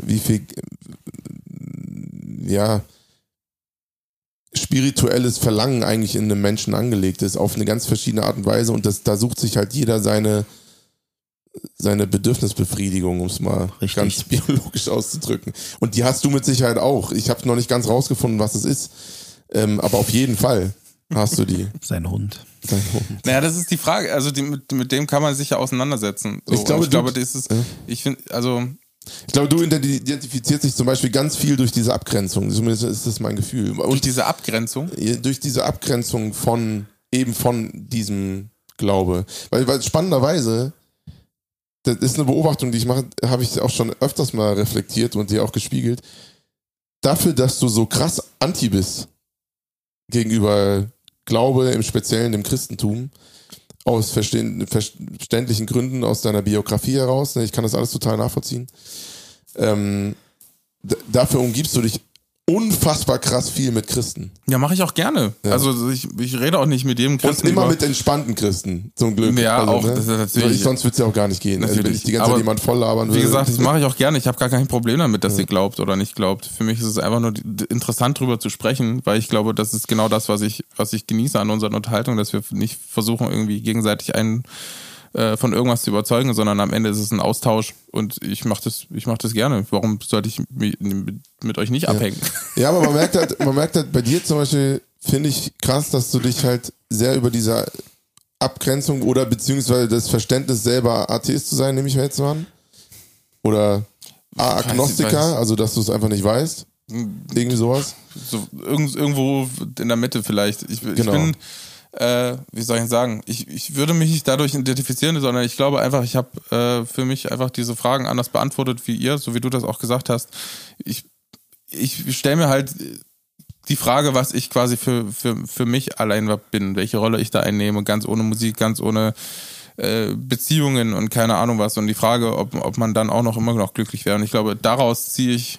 spirituelles Verlangen eigentlich in einem Menschen angelegt ist, auf eine ganz verschiedene Art und Weise und da sucht sich halt jeder seine Bedürfnisbefriedigung, um es mal ganz biologisch auszudrücken. Und die hast du mit Sicherheit auch. Ich habe noch nicht ganz rausgefunden, was es ist, aber auf jeden Fall hast du die. Sein Hund. Naja, das ist die Frage, also mit dem kann man sich ja auseinandersetzen. So, ich glaube, das ist, ich finde, also ich glaube, du identifizierst dich zum Beispiel ganz viel durch diese Abgrenzung. Zumindest ist das mein Gefühl. Und durch diese Abgrenzung? Durch diese Abgrenzung von diesem Glaube. Weil spannenderweise, das ist eine Beobachtung, die ich mache, habe ich auch schon öfters mal reflektiert und dir auch gespiegelt. Dafür, dass du so krass anti bist gegenüber Glaube, im Speziellen dem Christentum, aus verständlichen Gründen aus deiner Biografie heraus, ich kann das alles total nachvollziehen, dafür umgibst du dich unfassbar krass viel mit Christen. Ja, mache ich auch gerne. Ja. Also ich rede auch nicht mit jedem Christen. Und immer mit entspannten Christen, zum Glück. Ja, also, auch. Ne? Das ist natürlich, sonst wird es ja auch gar nicht gehen. Also, wenn ich die ganze Zeit jemand voll labern würde. Wie gesagt, das mache ich auch gerne. Ich habe gar kein Problem damit, dass ihr glaubt oder nicht glaubt. Für mich ist es einfach nur interessant, drüber zu sprechen, weil ich glaube, das ist genau das, was ich genieße an unseren Unterhaltungen, dass wir nicht versuchen, irgendwie gegenseitig einen von irgendwas zu überzeugen, sondern am Ende ist es ein Austausch und ich mach das gerne. Warum sollte ich mit euch nicht abhängen? Ja, aber man merkt halt bei dir zum Beispiel, finde ich krass, dass du dich halt sehr über diese Abgrenzung oder beziehungsweise das Verständnis selber Atheist zu sein, nehme ich mir jetzt mal an. Oder Agnostiker, also dass du es einfach nicht weißt. Irgendwie sowas. So, irgendwo in der Mitte vielleicht. Ich bin, wie soll ich sagen, ich würde mich nicht dadurch identifizieren, sondern ich glaube einfach, ich habe für mich einfach diese Fragen anders beantwortet wie ihr, so wie du das auch gesagt hast. Ich stelle mir halt die Frage, was ich quasi für mich allein bin, welche Rolle ich da einnehme, ganz ohne Musik, ganz ohne Beziehungen und keine Ahnung was. Und die Frage, ob man dann auch immer noch glücklich wäre. Und ich glaube, daraus ziehe ich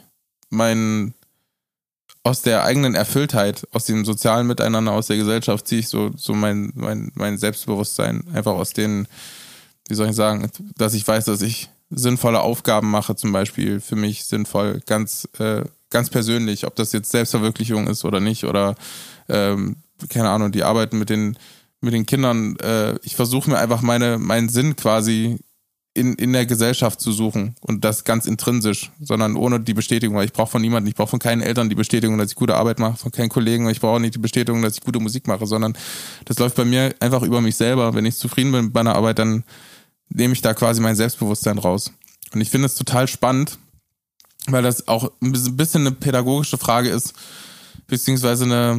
aus der eigenen Erfülltheit, aus dem sozialen Miteinander, aus der Gesellschaft, ziehe ich so mein Selbstbewusstsein einfach aus den, wie soll ich sagen, dass ich weiß, dass ich sinnvolle Aufgaben mache, zum Beispiel für mich sinnvoll, ganz persönlich, ob das jetzt Selbstverwirklichung ist oder nicht oder keine Ahnung, die Arbeit mit den Kindern, ich versuche mir einfach meinen Sinn quasi in der Gesellschaft zu suchen und das ganz intrinsisch, sondern ohne die Bestätigung, weil ich brauche von niemandem, ich brauche von keinen Eltern die Bestätigung, dass ich gute Arbeit mache, von keinen Kollegen, ich brauche auch nicht die Bestätigung, dass ich gute Musik mache, sondern das läuft bei mir einfach über mich selber. Wenn ich zufrieden bin mit meiner Arbeit, dann nehme ich da quasi mein Selbstbewusstsein raus. Und ich finde es total spannend, weil das auch ein bisschen eine pädagogische Frage ist, beziehungsweise eine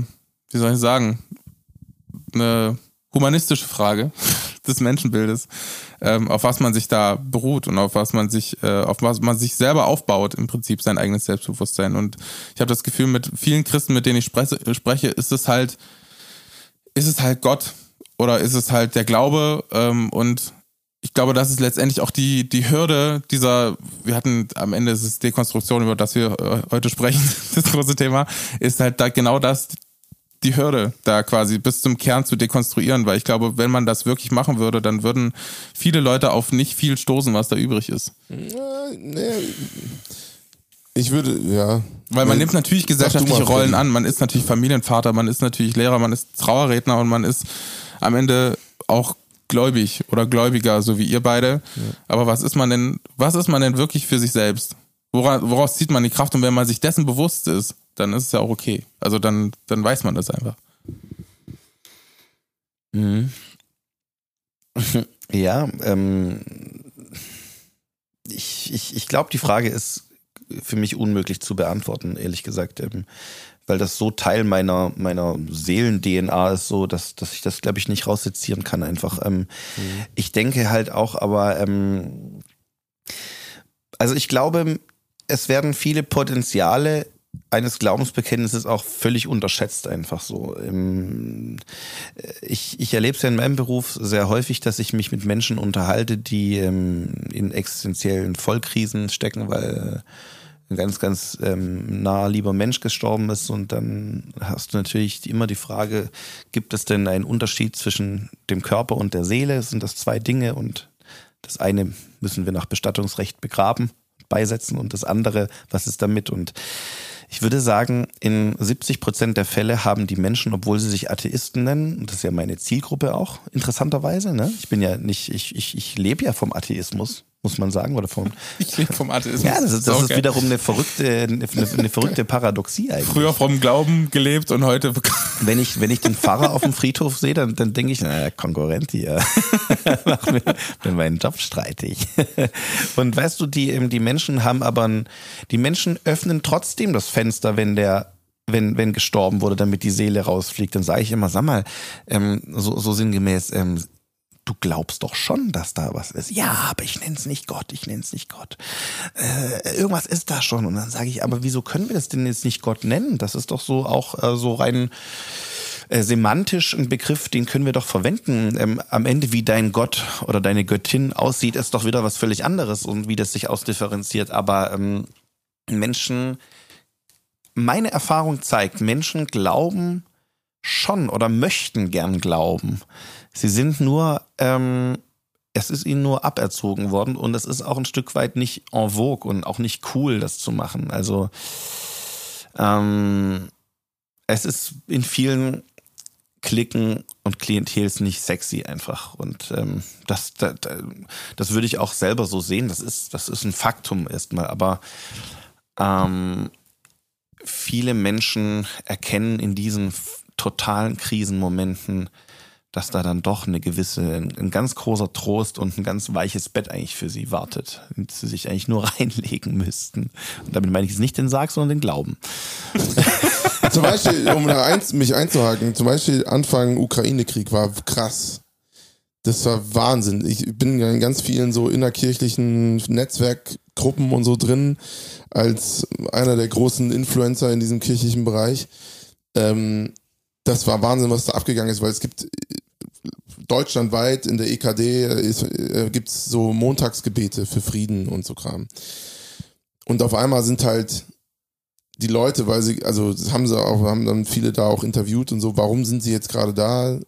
humanistische Frage des Menschenbildes, auf was man sich da beruht und auf was man sich selber aufbaut, im Prinzip sein eigenes Selbstbewusstsein. Und ich habe das Gefühl, mit vielen Christen, mit denen ich spreche, ist es halt Gott oder ist es halt der Glaube, und ich glaube, das ist letztendlich auch die Hürde wir hatten am Ende, ist es Dekonstruktion, über das wir heute sprechen, das große Thema, ist halt da genau das, die Hürde da quasi bis zum Kern zu dekonstruieren, weil ich glaube, wenn man das wirklich machen würde, dann würden viele Leute auf nicht viel stoßen, was da übrig ist. Ich würde, ja. Weil man nimmt natürlich gesellschaftliche Rollen an, man ist natürlich Familienvater, man ist natürlich Lehrer, man ist Trauerredner und man ist am Ende auch gläubig oder Gläubiger, so wie ihr beide. Ja. Aber was ist man denn wirklich für sich selbst? Woraus zieht man die Kraft? Und wenn man sich dessen bewusst ist, dann ist es ja auch okay. Also dann weiß man das einfach. Mhm. Ja, ich glaube, die Frage ist für mich unmöglich zu beantworten, ehrlich gesagt, weil das so Teil meiner Seelen-DNA ist, so dass ich das, glaube ich, nicht raussezieren kann einfach. Ich denke halt auch, aber also ich glaube, es werden viele Potenziale eines Glaubensbekenntnisses auch völlig unterschätzt einfach so. Ich erlebe es ja in meinem Beruf sehr häufig, dass ich mich mit Menschen unterhalte, die in existenziellen Vollkrisen stecken, weil ein ganz, ganz naher lieber Mensch gestorben ist, und dann hast du natürlich immer die Frage, gibt es denn einen Unterschied zwischen dem Körper und der Seele? Sind das zwei Dinge, und das eine müssen wir nach Bestattungsrecht begraben, beisetzen, und das andere, was ist damit? Und ich würde sagen, in 70% der Fälle haben die Menschen, obwohl sie sich Atheisten nennen, und das ist ja meine Zielgruppe auch, interessanterweise, ne? Ich lebe ja vom Atheismus, muss man sagen, oder ich lebe vom Atheismus. Ja, das ist wiederum eine verrückte Paradoxie eigentlich. Früher vom Glauben gelebt und heute. Wenn ich den Pfarrer auf dem Friedhof sehe, dann denke ich, naja, Konkurrent hier, macht mir meinen Job streitig. Und weißt du, die Menschen die Menschen öffnen trotzdem das Fenster, wenn gestorben wurde, damit die Seele rausfliegt. Dann sage ich immer, sag mal, so sinngemäß, du glaubst doch schon, dass da was ist. Ja, aber ich nenn's nicht Gott. Irgendwas ist da schon. Und dann sage ich, aber wieso können wir das denn jetzt nicht Gott nennen? Das ist doch so auch so rein semantisch ein Begriff, den können wir doch verwenden. Am Ende, wie dein Gott oder deine Göttin aussieht, ist doch wieder was völlig anderes, und wie das sich ausdifferenziert. Aber meine Erfahrung zeigt, Menschen glauben schon oder möchten gern glauben. Sie sind nur, es ist ihnen nur aberzogen worden, und es ist auch ein Stück weit nicht en vogue und auch nicht cool, das zu machen. Also es ist in vielen Klicken und Klientel ist nicht sexy einfach. Und das würde ich auch selber so sehen. Das ist ein Faktum erstmal. Aber viele Menschen erkennen in diesen totalen Krisenmomenten, dass da dann doch ein ganz großer Trost und ein ganz weiches Bett eigentlich für sie wartet, und sie sich eigentlich nur reinlegen müssten. Und damit meine ich jetzt nicht den Sarg, sondern den Glauben. Zum Beispiel, um mich einzuhaken, zum Beispiel Anfang Ukraine-Krieg war krass. Das war Wahnsinn. Ich bin ja in ganz vielen so innerkirchlichen Netzwerkgruppen und so drin, als einer der großen Influencer in diesem kirchlichen Bereich. Das war Wahnsinn, was da abgegangen ist, weil es gibt deutschlandweit in der EKD gibt es so Montagsgebete für Frieden und so Kram. Und auf einmal sind halt die Leute, weil sie, also das haben dann viele da auch interviewt und so, warum sind sie jetzt gerade da?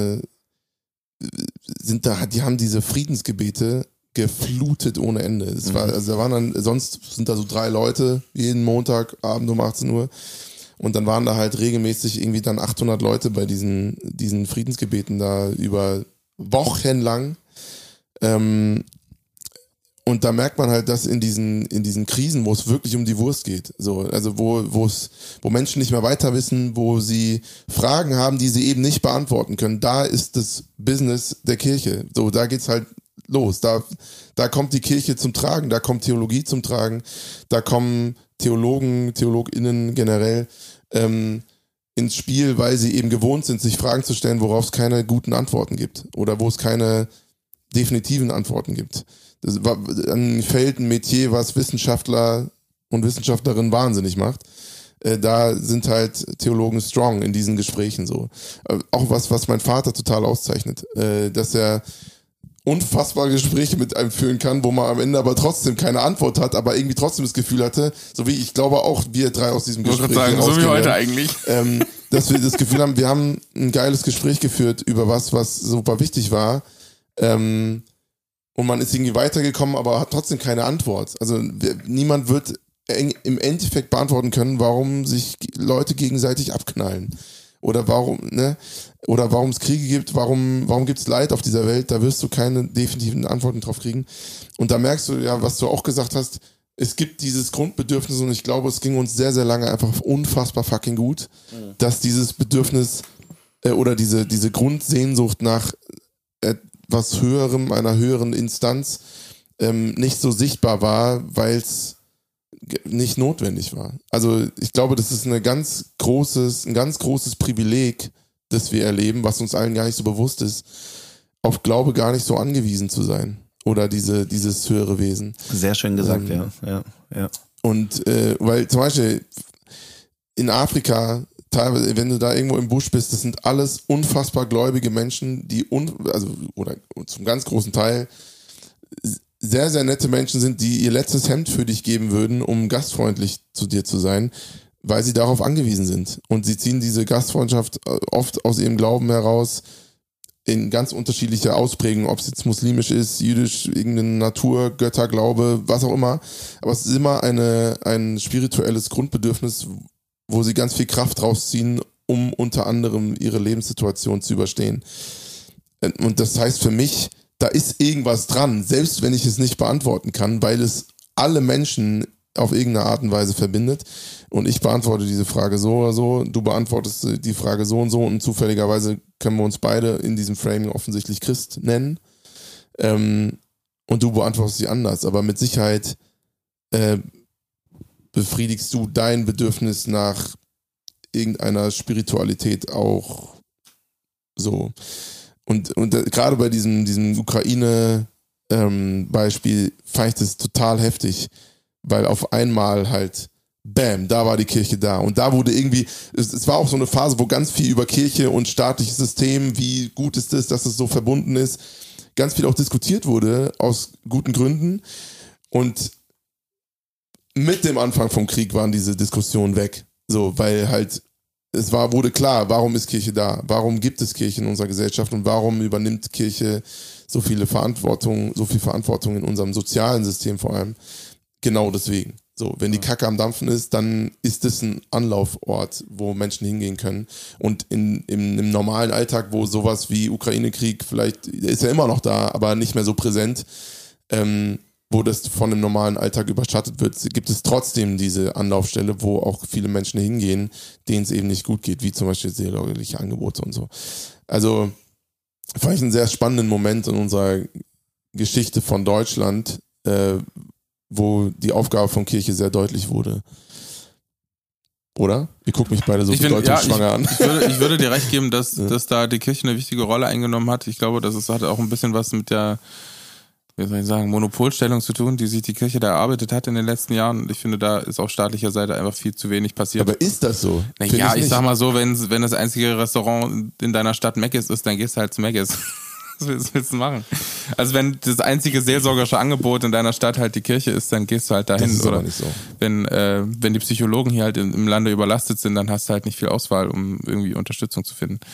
Die haben diese Friedensgebete geflutet ohne Ende. Es war, also da waren dann, sonst sind da so 3 Leute jeden Montagabend um 18 Uhr. Und dann waren da halt regelmäßig irgendwie dann 800 Leute bei diesen Friedensgebeten da über Wochen lang. Und da merkt man halt, dass in diesen Krisen, wo es wirklich um die Wurst geht, so, also wo Menschen nicht mehr weiter wissen, wo sie Fragen haben, die sie eben nicht beantworten können, da ist das Business der Kirche. So, da geht's halt los. Da kommt die Kirche zum Tragen, da kommt Theologie zum Tragen, da kommen TheologInnen generell ins Spiel, weil sie eben gewohnt sind, sich Fragen zu stellen, worauf es keine guten Antworten gibt oder wo es keine definitiven Antworten gibt. Das war ein Feld, ein Metier, was Wissenschaftler und Wissenschaftlerinnen wahnsinnig macht. Da sind halt Theologen strong in diesen Gesprächen so. Auch was mein Vater total auszeichnet, dass er unfassbare Gespräche mit einem führen kann, wo man am Ende aber trotzdem keine Antwort hat, aber irgendwie trotzdem das Gefühl hatte, so wie ich glaube auch wir 3 aus diesem Gespräch sagen, so wie heute eigentlich. Dass wir das Gefühl haben, wir haben ein geiles Gespräch geführt über was super wichtig war, und man ist irgendwie weitergekommen, aber hat trotzdem keine Antwort. Also niemand wird im Endeffekt beantworten können, warum sich Leute gegenseitig abknallen. Oder warum es Kriege gibt, warum gibt es Leid auf dieser Welt, da wirst du keine definitiven Antworten drauf kriegen. Und da merkst du ja, was du auch gesagt hast, es gibt dieses Grundbedürfnis und ich glaube, es ging uns sehr, sehr lange einfach unfassbar fucking gut, dass dieses Bedürfnis oder diese Grundsehnsucht nach etwas Höherem, einer höheren Instanz nicht so sichtbar war, weil es nicht notwendig war. Also ich glaube, das ist ein ganz großes Privileg, das wir erleben, was uns allen gar nicht so bewusst ist, auf Glaube gar nicht so angewiesen zu sein. Oder dieses höhere Wesen. Sehr schön gesagt, ja. Und weil zum Beispiel in Afrika, teilweise, wenn du da irgendwo im Busch bist, das sind alles unfassbar gläubige Menschen, oder zum ganz großen Teil sehr, sehr nette Menschen sind, die ihr letztes Hemd für dich geben würden, um gastfreundlich zu dir zu sein, weil sie darauf angewiesen sind. Und sie ziehen diese Gastfreundschaft oft aus ihrem Glauben heraus in ganz unterschiedlicher Ausprägung, ob es jetzt muslimisch ist, jüdisch, irgendein Naturgötterglaube, was auch immer. Aber es ist immer ein spirituelles Grundbedürfnis, wo sie ganz viel Kraft rausziehen, um unter anderem ihre Lebenssituation zu überstehen. Und das heißt für mich, da ist irgendwas dran, selbst wenn ich es nicht beantworten kann, weil es alle Menschen auf irgendeine Art und Weise verbindet. Und ich beantworte diese Frage so oder so, du beantwortest die Frage so und zufälligerweise können wir uns beide in diesem Framing offensichtlich Christ nennen. Und du beantwortest sie anders. Aber mit Sicherheit befriedigst du dein Bedürfnis nach irgendeiner Spiritualität auch so. Und gerade bei diesem Ukraine-Beispiel fand ich das total heftig, weil auf einmal halt, bam, da war die Kirche da. Und da wurde irgendwie, es war auch so eine Phase, wo ganz viel über Kirche und staatliches System, wie gut ist es, dass es so verbunden ist, ganz viel auch diskutiert wurde, aus guten Gründen. Und mit dem Anfang vom Krieg waren diese Diskussionen weg. So, weil halt wurde klar, warum ist Kirche da? Warum gibt es Kirche in unserer Gesellschaft und warum übernimmt Kirche so viel Verantwortung in unserem sozialen System vor allem? genau deswegen. So, wenn die Kacke am Dampfen ist, dann ist das ein Anlaufort, wo Menschen hingehen können. Und im normalen Alltag, wo sowas wie Ukraine-Krieg vielleicht, ist ja immer noch da, aber nicht mehr so präsent, wo das von einem normalen Alltag überschattet wird, gibt es trotzdem diese Anlaufstelle, wo auch viele Menschen hingehen, denen es eben nicht gut geht, wie zum Beispiel seelsorgerliche Angebote und so. Also fand ich einen sehr spannenden Moment in unserer Geschichte von Deutschland, wo die Aufgabe von Kirche sehr deutlich wurde. Oder? Ihr guckt mich beide so bedeutungsschwanger an. Ich würde dir recht geben, dass da die Kirche eine wichtige Rolle eingenommen hat. Ich glaube, hat auch ein bisschen was mit der, wie soll ich sagen, Monopolstellung zu tun, die sich die Kirche da erarbeitet hat in den letzten Jahren. Und ich finde, da ist auf staatlicher Seite einfach viel zu wenig passiert. Aber ist das so? Naja, ich sag mal so, wenn das einzige Restaurant in deiner Stadt Mc's ist, dann gehst du halt zu Mc's. Was willst du machen? Also wenn das einzige seelsorgerische Angebot in deiner Stadt halt die Kirche ist, dann gehst du halt dahin. Das ist oder aber nicht so. Wenn die Psychologen hier halt im Lande überlastet sind, dann hast du halt nicht viel Auswahl, um irgendwie Unterstützung zu finden.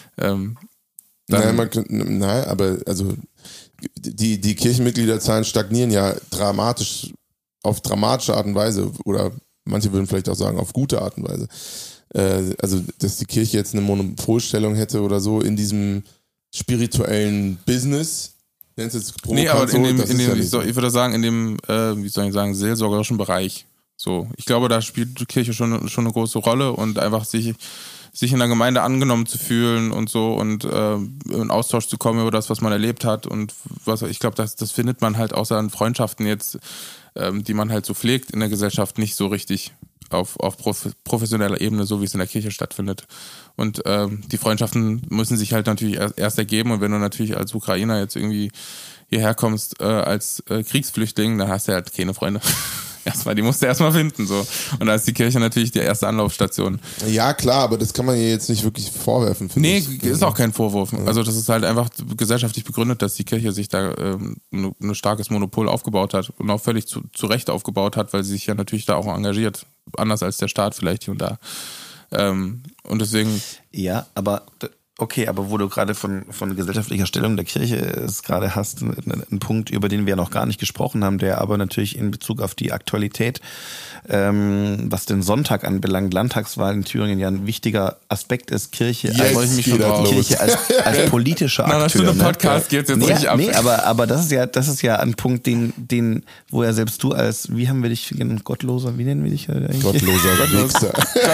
Aber also die Kirchenmitgliederzahlen stagnieren ja auf dramatische Art und Weise, oder manche würden vielleicht auch sagen, auf gute Art und Weise. Also, dass die Kirche jetzt eine Monopolstellung hätte oder so in diesem spirituellen Business, nennst du es Nee, aber so, ich würde sagen, in dem, wie soll ich sagen, seelsorgerischen Bereich. So, ich glaube, da spielt die Kirche schon eine große Rolle und einfach sich in der Gemeinde angenommen zu fühlen und so und in Austausch zu kommen über das, was man erlebt hat und ich glaube, das findet man halt außer an Freundschaften jetzt, die man halt so pflegt in der Gesellschaft, nicht so richtig auf professioneller Ebene, so wie es in der Kirche stattfindet. Und die Freundschaften müssen sich halt natürlich erst ergeben, und wenn du natürlich als Ukrainer jetzt irgendwie hierher kommst als Kriegsflüchtling, dann hast du halt keine Freunde. Die musst du erstmal finden, so. Und da ist die Kirche natürlich die erste Anlaufstation. Ja, klar, aber das kann man ja jetzt nicht wirklich vorwerfen, finde ich. Nee, ist auch kein Vorwurf. Ja. Also das ist halt einfach gesellschaftlich begründet, dass die Kirche sich da ein starkes Monopol aufgebaut hat und auch völlig zu Recht aufgebaut hat, weil sie sich ja natürlich da auch engagiert. Anders als der Staat vielleicht hier und da. Und deswegen... Ja, aber... Okay, aber wo du gerade von gesellschaftlicher Stellung der Kirche es gerade hast, ein Punkt, über den wir noch gar nicht gesprochen haben, der aber natürlich in Bezug auf die Aktualität, was den Sonntag anbelangt, Landtagswahl in Thüringen ja ein wichtiger Aspekt ist, Kirche als politischer Akteur. Nach einer Stunde Podcast geht's jetzt richtig ab. Nee, aber das ist ja ein Punkt, den wo ja selbst du als, wie haben wir dich genannt, Gottloser, wie nennen wir dich eigentlich? Gottloser Wichser.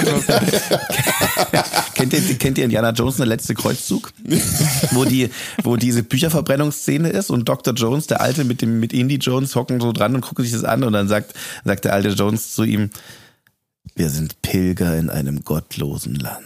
Kennt ihr Indiana Jones, der letzte Kreuzzug? wo diese Bücherverbrennungsszene ist und Dr. Jones, der Alte mit Indy Jones, hocken so dran und gucken sich das an, und dann sagt der alte Jones zu ihm: Wir sind Pilger in einem gottlosen Land.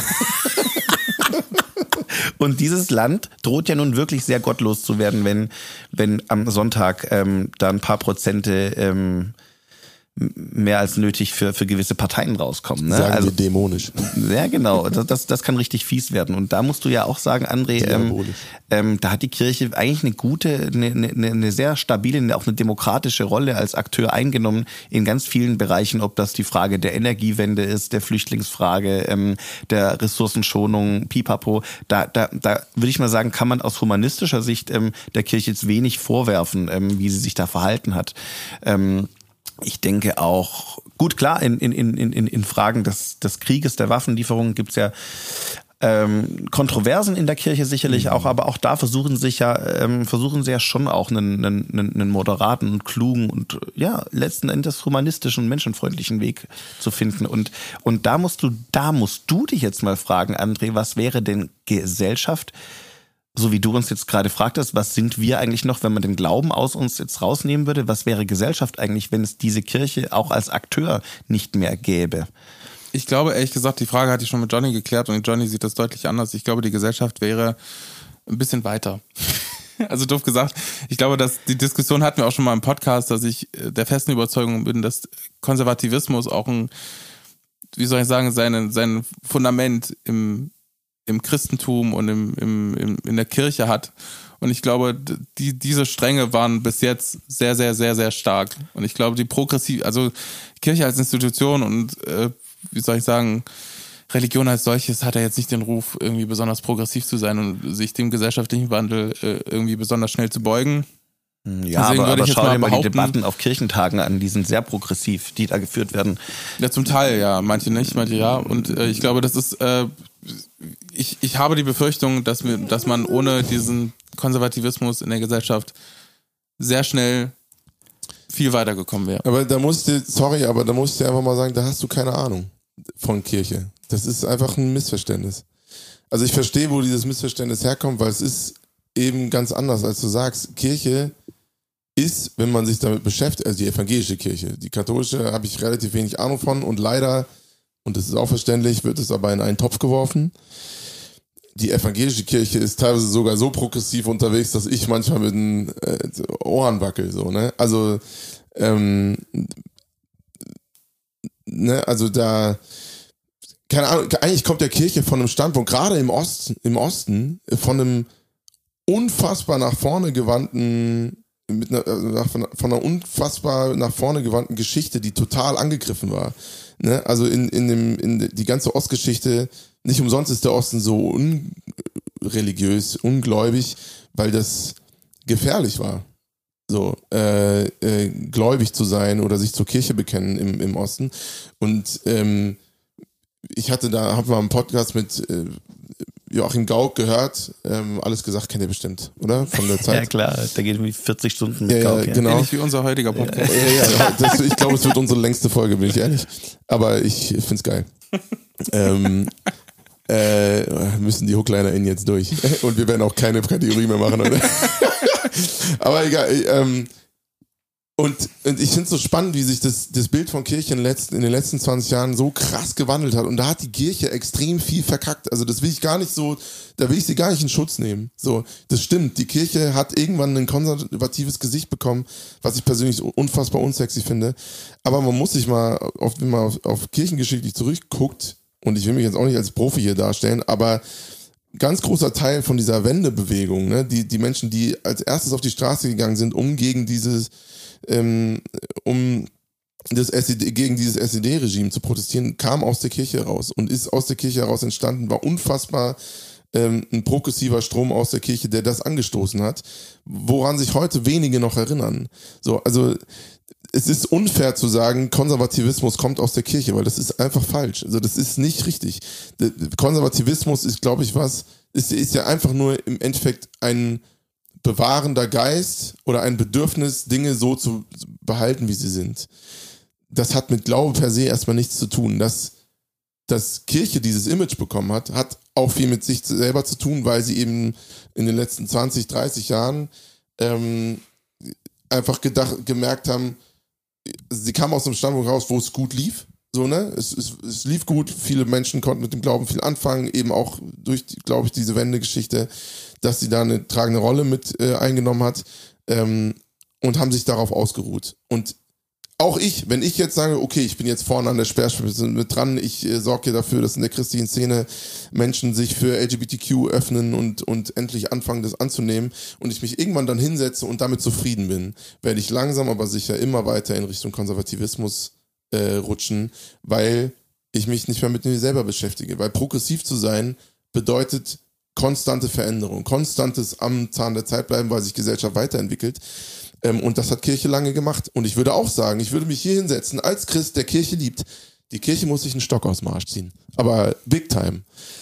Und dieses Land droht ja nun wirklich sehr gottlos zu werden, wenn am Sonntag da ein paar Prozente mehr als nötig für gewisse Parteien rauskommen. Ne? Sagen wir dämonisch. Ja, genau. Das kann richtig fies werden. Und da musst du ja auch sagen, André, da hat die Kirche eigentlich eine gute, eine sehr stabile, auch eine demokratische Rolle als Akteur eingenommen in ganz vielen Bereichen, ob das die Frage der Energiewende ist, der Flüchtlingsfrage, der Ressourcenschonung, pipapo. Da würde ich mal sagen, kann man aus humanistischer Sicht der Kirche jetzt wenig vorwerfen, wie sie sich da verhalten hat. Ich denke auch, gut, klar, in Fragen des Krieges, der Waffenlieferungen gibt's ja Kontroversen in der Kirche sicherlich auch, aber auch da versuchen sie ja schon auch einen moderaten und klugen und ja, letzten Endes humanistischen, menschenfreundlichen Weg zu finden. Und da musst du dich jetzt mal fragen, André, was wäre denn Gesellschaft, so wie du uns jetzt gerade fragtest, was sind wir eigentlich noch, wenn man den Glauben aus uns jetzt rausnehmen würde? Was wäre Gesellschaft eigentlich, wenn es diese Kirche auch als Akteur nicht mehr gäbe? Ich glaube, ehrlich gesagt, die Frage hatte ich schon mit Johnny geklärt und Johnny sieht das deutlich anders. Ich glaube, die Gesellschaft wäre ein bisschen weiter. Also doof gesagt, ich glaube, dass die Diskussion hatten wir auch schon mal im Podcast, dass ich der festen Überzeugung bin, dass Konservativismus auch sein Fundament im Christentum und in der Kirche hat. Und ich glaube, diese Stränge waren bis jetzt sehr, sehr, sehr, sehr stark. Und ich glaube, Kirche als Institution und Religion als solches hat ja jetzt nicht den Ruf, irgendwie besonders progressiv zu sein und sich dem gesellschaftlichen Wandel irgendwie besonders schnell zu beugen. Ja, Deswegen würde aber ich jetzt schau dir mal die behaupten- Debatten auf Kirchentagen an, die sind sehr progressiv, die da geführt werden. Ja, zum Teil, ja. Manche nicht, manche ja. Und ich glaube, das ist, ich habe die Befürchtung, dass man ohne diesen Konservativismus in der Gesellschaft sehr schnell viel weitergekommen wäre. Aber da muss ich dir einfach mal sagen, da hast du keine Ahnung von Kirche. Das ist einfach ein Missverständnis. Also ich verstehe, wo dieses Missverständnis herkommt, weil es ist eben ganz anders, als du sagst. Kirche ist, wenn man sich damit beschäftigt, also die evangelische Kirche, die katholische habe ich relativ wenig Ahnung von und leider, und das ist auch verständlich, wird es aber in einen Topf geworfen. Die evangelische Kirche ist teilweise sogar so progressiv unterwegs, dass ich manchmal mit den Ohren wackel, so, ne? Also, also da, keine Ahnung, eigentlich kommt der Kirche von einem Standpunkt, gerade im Osten, von einem unfassbar nach vorne gewandten, von einer unfassbar nach vorne gewandten Geschichte, die total angegriffen war. Ne? Also die ganze Ostgeschichte, nicht umsonst ist der Osten so unreligiös, ungläubig, weil das gefährlich war. So, gläubig zu sein oder sich zur Kirche bekennen im Osten. Und ich habe mal einen Podcast mit Joachim Gauck gehört, alles gesagt, kennt ihr bestimmt, oder? Von der Zeit. Ja klar, da geht irgendwie 40 Stunden mit Ja, Gauck. genau. Ähnlich wie unser heutiger Podcast. Ich glaube, es wird unsere längste Folge, bin ich ehrlich. Aber ich finde es geil. Müssen die HooklinerInnen jetzt durch. Und wir werden auch keine Kategorie mehr machen, oder? Aber egal. Und ich finde es so spannend, wie sich das Bild von Kirche in den letzten 20 Jahren so krass gewandelt hat. Und da hat die Kirche extrem viel verkackt. Also das will ich gar nicht so, da will ich sie gar nicht in Schutz nehmen. So, das stimmt. Die Kirche hat irgendwann ein konservatives Gesicht bekommen, was ich persönlich unfassbar unsexy finde. Aber man muss sich mal, wenn man auf kirchengeschichtlich zurückguckt, und ich will mich jetzt auch nicht als Profi hier darstellen, aber ganz großer Teil von dieser Wendebewegung, ne, die Menschen, die als erstes auf die Straße gegangen sind, um gegen dieses SED-Regime zu protestieren, kam aus der Kirche heraus und ist aus der Kirche heraus entstanden, war unfassbar ein progressiver Strom aus der Kirche, der das angestoßen hat, woran sich heute wenige noch erinnern. So, also es ist unfair zu sagen, Konservativismus kommt aus der Kirche, weil das ist einfach falsch. Also das ist nicht richtig. Konservativismus ist, glaube ich, ist ja einfach nur im Endeffekt ein bewahrender Geist oder ein Bedürfnis, Dinge so zu behalten, wie sie sind. Das hat mit Glaube per se erstmal nichts zu tun. Dass Kirche dieses Image bekommen hat, hat auch viel mit sich selber zu tun, weil sie eben in den letzten 20, 30 Jahren einfach gemerkt haben, sie kam aus einem Standpunkt raus, wo es gut lief. So, ne? Es lief gut, viele Menschen konnten mit dem Glauben viel anfangen, eben auch durch, glaube ich, diese Wendegeschichte, dass sie da eine tragende Rolle mit eingenommen hat und haben sich darauf ausgeruht. Und auch wenn ich jetzt sage, okay, ich bin jetzt vorne an der Speerspitze mit dran, ich sorge hier dafür, dass in der christlichen Szene Menschen sich für LGBTQ öffnen und endlich anfangen, das anzunehmen und ich mich irgendwann dann hinsetze und damit zufrieden bin, werde ich langsam aber sicher immer weiter in Richtung Konservativismus rutschen, weil ich mich nicht mehr mit mir selber beschäftige. Weil progressiv zu sein bedeutet konstante Veränderung, konstantes am Zahn der Zeit bleiben, weil sich Gesellschaft weiterentwickelt. Und das hat Kirche lange gemacht. Und ich würde auch sagen, ich würde mich hier hinsetzen als Christ, der Kirche liebt. Die Kirche muss sich einen Stock aus dem Arsch ziehen. Aber big time.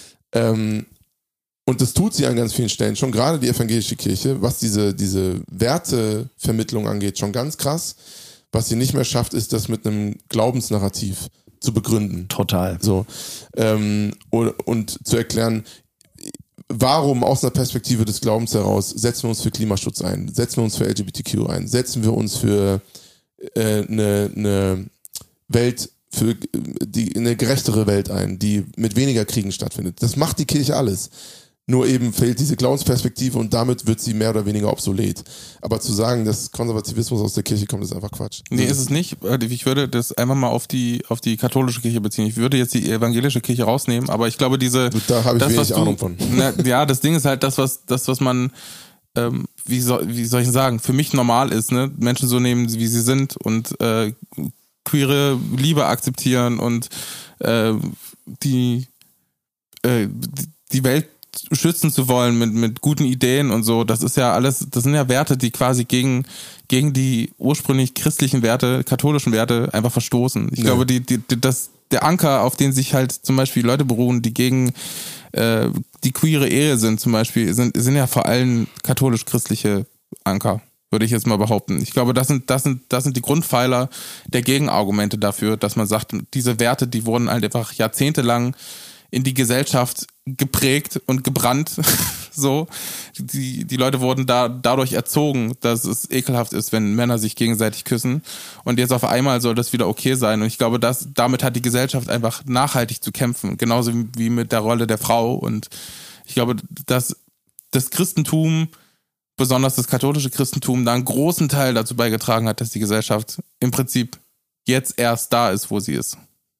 Und das tut sie an ganz vielen Stellen. Schon gerade die evangelische Kirche, was diese Wertevermittlung angeht, schon ganz krass. Was sie nicht mehr schafft, ist das mit einem Glaubensnarrativ zu begründen. Total. So. Und zu erklären, warum aus einer Perspektive des Glaubens heraus setzen wir uns für Klimaschutz ein, setzen wir uns für LGBTQ ein, setzen wir uns für eine Welt, für eine gerechtere Welt ein, die mit weniger Kriegen stattfindet. Das macht die Kirche alles. Nur eben fehlt diese Glaubensperspektive und damit wird sie mehr oder weniger obsolet. Aber zu sagen, dass Konservativismus aus der Kirche kommt, ist einfach Quatsch. Nee, ist es nicht. Ich würde das einfach mal auf die katholische Kirche beziehen. Ich würde jetzt die evangelische Kirche rausnehmen, aber ich glaube, da habe ich wenig Ahnung von. Ja, das Ding ist halt das, was man, wie soll ich sagen, für mich normal ist, ne? Menschen so nehmen, wie sie sind und queere Liebe akzeptieren und die Welt schützen zu wollen mit guten Ideen und so. Das ist ja alles, das sind ja Werte, die quasi gegen die ursprünglich christlichen Werte, katholischen Werte einfach verstoßen. Ich glaube, der Anker, auf den sich halt zum Beispiel Leute beruhen, die gegen die queere Ehe sind zum Beispiel, sind ja vor allem katholisch-christliche Anker, würde ich jetzt mal behaupten. Ich glaube, das sind die Grundpfeiler der Gegenargumente dafür, dass man sagt, diese Werte, die wurden halt einfach jahrzehntelang in die Gesellschaft geprägt und gebrannt. So, die Leute wurden dadurch erzogen, dass es ekelhaft ist, wenn Männer sich gegenseitig küssen. Und jetzt auf einmal soll das wieder okay sein. Und ich glaube, damit hat die Gesellschaft einfach nachhaltig zu kämpfen. Genauso wie mit der Rolle der Frau. Und ich glaube, dass das Christentum, besonders das katholische Christentum, da einen großen Teil dazu beigetragen hat, dass die Gesellschaft im Prinzip jetzt erst da ist, wo sie ist.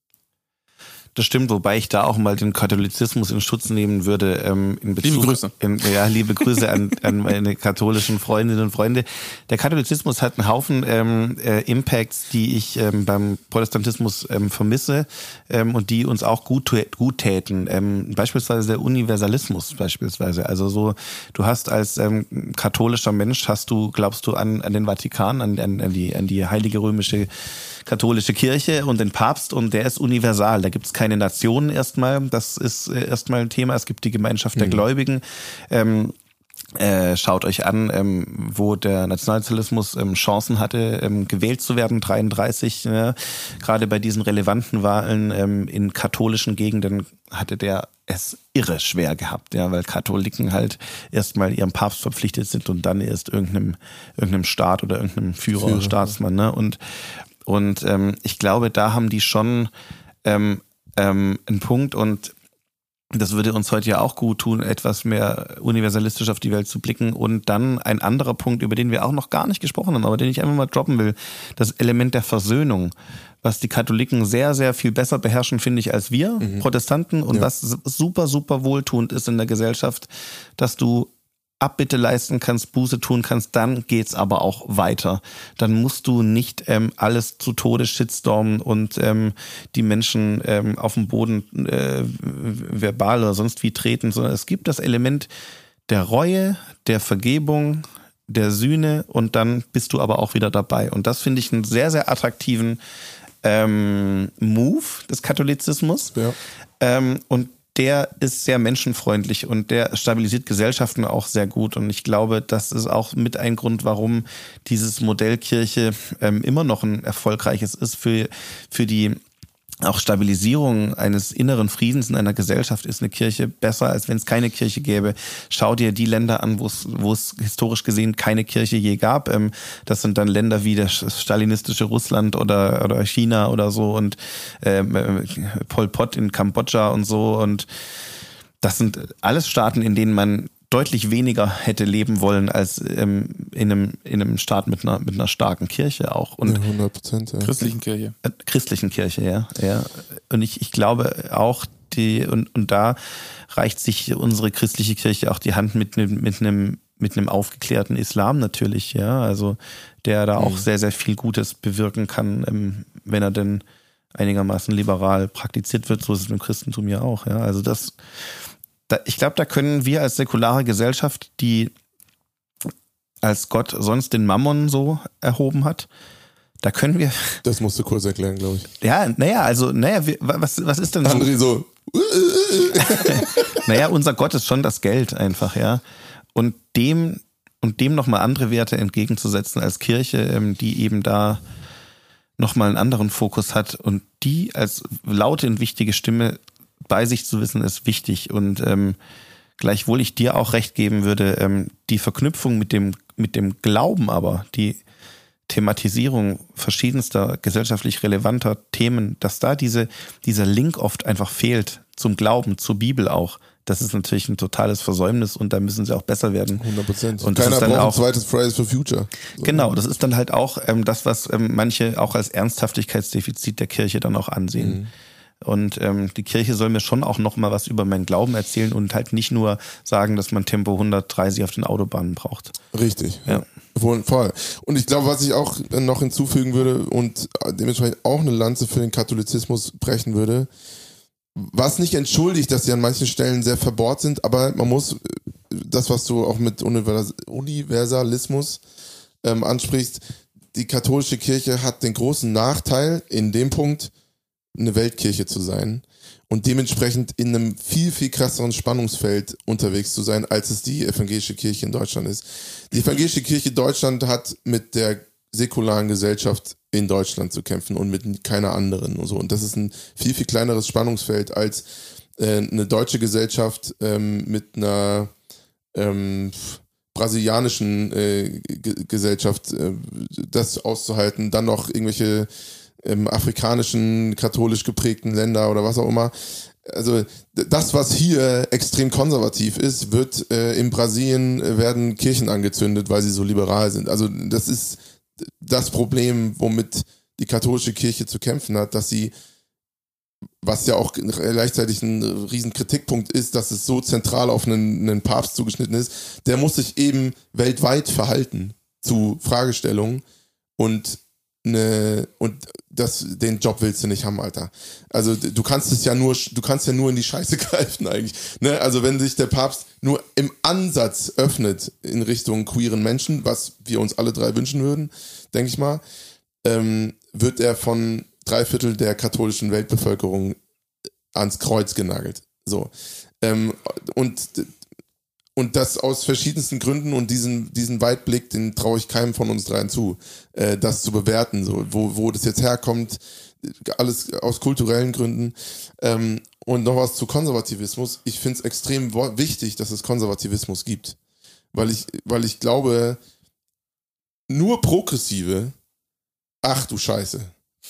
Das stimmt, wobei ich da auch mal den Katholizismus in Schutz nehmen würde. In Bezug, liebe Grüße. Liebe Grüße an meine katholischen Freundinnen und Freunde. Der Katholizismus hat einen Haufen Impacts, die ich beim Protestantismus vermisse und die uns auch gut täten. Beispielsweise der Universalismus beispielsweise. Also so, du hast als katholischer Mensch, glaubst du an den Vatikan, an die heilige römische katholische Kirche und den Papst, und der ist universal. Da gibt es keine Nationen erstmal. Das ist erstmal ein Thema. Es gibt die Gemeinschaft der Gläubigen. Schaut euch an, wo der Nationalsozialismus Chancen hatte, gewählt zu werden, 1933. Gerade bei diesen relevanten Wahlen in katholischen Gegenden hatte der es irre schwer gehabt, ja, weil Katholiken halt erstmal ihrem Papst verpflichtet sind und dann erst irgendeinem Staat oder irgendeinem Führer. Staatsmann. Ne? Und ich glaube, da haben die schon einen Punkt, und das würde uns heute ja auch gut tun, etwas mehr universalistisch auf die Welt zu blicken. Und dann ein anderer Punkt, über den wir auch noch gar nicht gesprochen haben, aber den ich einfach mal droppen will, das Element der Versöhnung, was die Katholiken sehr, sehr viel besser beherrschen, finde ich, als wir Protestanten, und was super, super wohltuend ist in der Gesellschaft, dass du Abbitte leisten kannst, Buße tun kannst, dann geht's aber auch weiter. Dann musst du nicht alles zu Tode shitstormen und die Menschen auf den Boden verbal oder sonst wie treten, sondern es gibt das Element der Reue, der Vergebung, der Sühne, und dann bist du aber auch wieder dabei. Und das finde ich einen sehr, sehr attraktiven Move des Katholizismus. Ja. Und der ist sehr menschenfreundlich und der stabilisiert Gesellschaften auch sehr gut. Und ich glaube, das ist auch mit ein Grund, warum dieses Modell Kirche immer noch ein erfolgreiches ist für die auch Stabilisierung eines inneren Friedens in einer Gesellschaft. Ist eine Kirche besser, als wenn es keine Kirche gäbe. Schau dir die Länder an, wo es historisch gesehen keine Kirche je gab. Das sind dann Länder wie das stalinistische Russland oder China oder so, und Pol Pot in Kambodscha und so. Und das sind alles Staaten, in denen man deutlich weniger hätte leben wollen als in einem Staat mit einer starken Kirche auch. Und 100%, ja. Christlichen Kirche, ja. Und ich glaube auch, und da reicht sich unsere christliche Kirche auch die Hand mit einem aufgeklärten Islam natürlich, ja. Also der da auch sehr, sehr viel Gutes bewirken kann, wenn er denn einigermaßen liberal praktiziert wird. So ist es im Christentum ja auch, ja. Also ich glaube, da können wir als säkulare Gesellschaft, die als Gott sonst den Mammon so erhoben hat, da können wir... Das musst du kurz erklären, glaube ich. Ja, was ist denn so? André so... Unser Gott ist schon das Geld einfach, ja. Und dem nochmal andere Werte entgegenzusetzen als Kirche, die eben da nochmal einen anderen Fokus hat, und die als laute und wichtige Stimme bei sich zu wissen, ist wichtig. Und gleichwohl ich dir auch recht geben würde, die Verknüpfung mit dem Glauben, aber die Thematisierung verschiedenster gesellschaftlich relevanter Themen, dass da dieser Link oft einfach fehlt zum Glauben, zur Bibel auch. Das ist natürlich ein totales Versäumnis, und da müssen sie auch besser werden. 100%. Und keiner braucht ein zweites Fridays for Future. So. Genau, das ist dann halt auch das, was manche auch als Ernsthaftigkeitsdefizit der Kirche dann auch ansehen. Und die Kirche soll mir schon auch noch mal was über meinen Glauben erzählen und halt nicht nur sagen, dass man Tempo 130 auf den Autobahnen braucht. Richtig, ja. Voll. Und ich glaube, was ich auch noch hinzufügen würde und dementsprechend auch eine Lanze für den Katholizismus brechen würde, Was nicht entschuldigt, dass sie an manchen Stellen sehr verbohrt sind, aber man muss das, was du auch mit Universalismus ansprichst, die katholische Kirche hat den großen Nachteil, in dem Punkt eine Weltkirche zu sein und dementsprechend in einem viel, viel krasseren Spannungsfeld unterwegs zu sein, als es die evangelische Kirche in Deutschland ist. Die evangelische Kirche Deutschland hat mit der säkularen Gesellschaft in Deutschland zu kämpfen und mit keiner anderen und so. Und das ist ein viel, viel kleineres Spannungsfeld als eine deutsche Gesellschaft mit einer brasilianischen Gesellschaft das auszuhalten, dann noch irgendwelche afrikanischen, katholisch geprägten Länder oder was auch immer. Also das, was hier extrem konservativ ist, wird in Brasilien werden Kirchen angezündet, weil sie so liberal sind. Also das ist das Problem, womit die katholische Kirche zu kämpfen hat, dass sie, was ja auch gleichzeitig ein riesen Kritikpunkt ist, dass es so zentral auf einen Papst zugeschnitten ist, der muss sich eben weltweit verhalten zu Fragestellungen und den Job willst du nicht haben, Alter. Also du kannst ja nur in die Scheiße greifen eigentlich. Ne? Also wenn sich der Papst nur im Ansatz öffnet in Richtung queeren Menschen, was wir uns alle drei wünschen würden, denke ich mal, wird er von 3/4 der katholischen Weltbevölkerung ans Kreuz genagelt. So. Und das aus verschiedensten Gründen und diesen Weitblick, den traue ich keinem von uns dreien zu, das zu bewerten, so, wo das jetzt herkommt, alles aus kulturellen Gründen. Und noch was zu Konservativismus. Ich finde es extrem wichtig, dass es Konservativismus gibt. Weil ich glaube, nur Progressive, ach du Scheiße.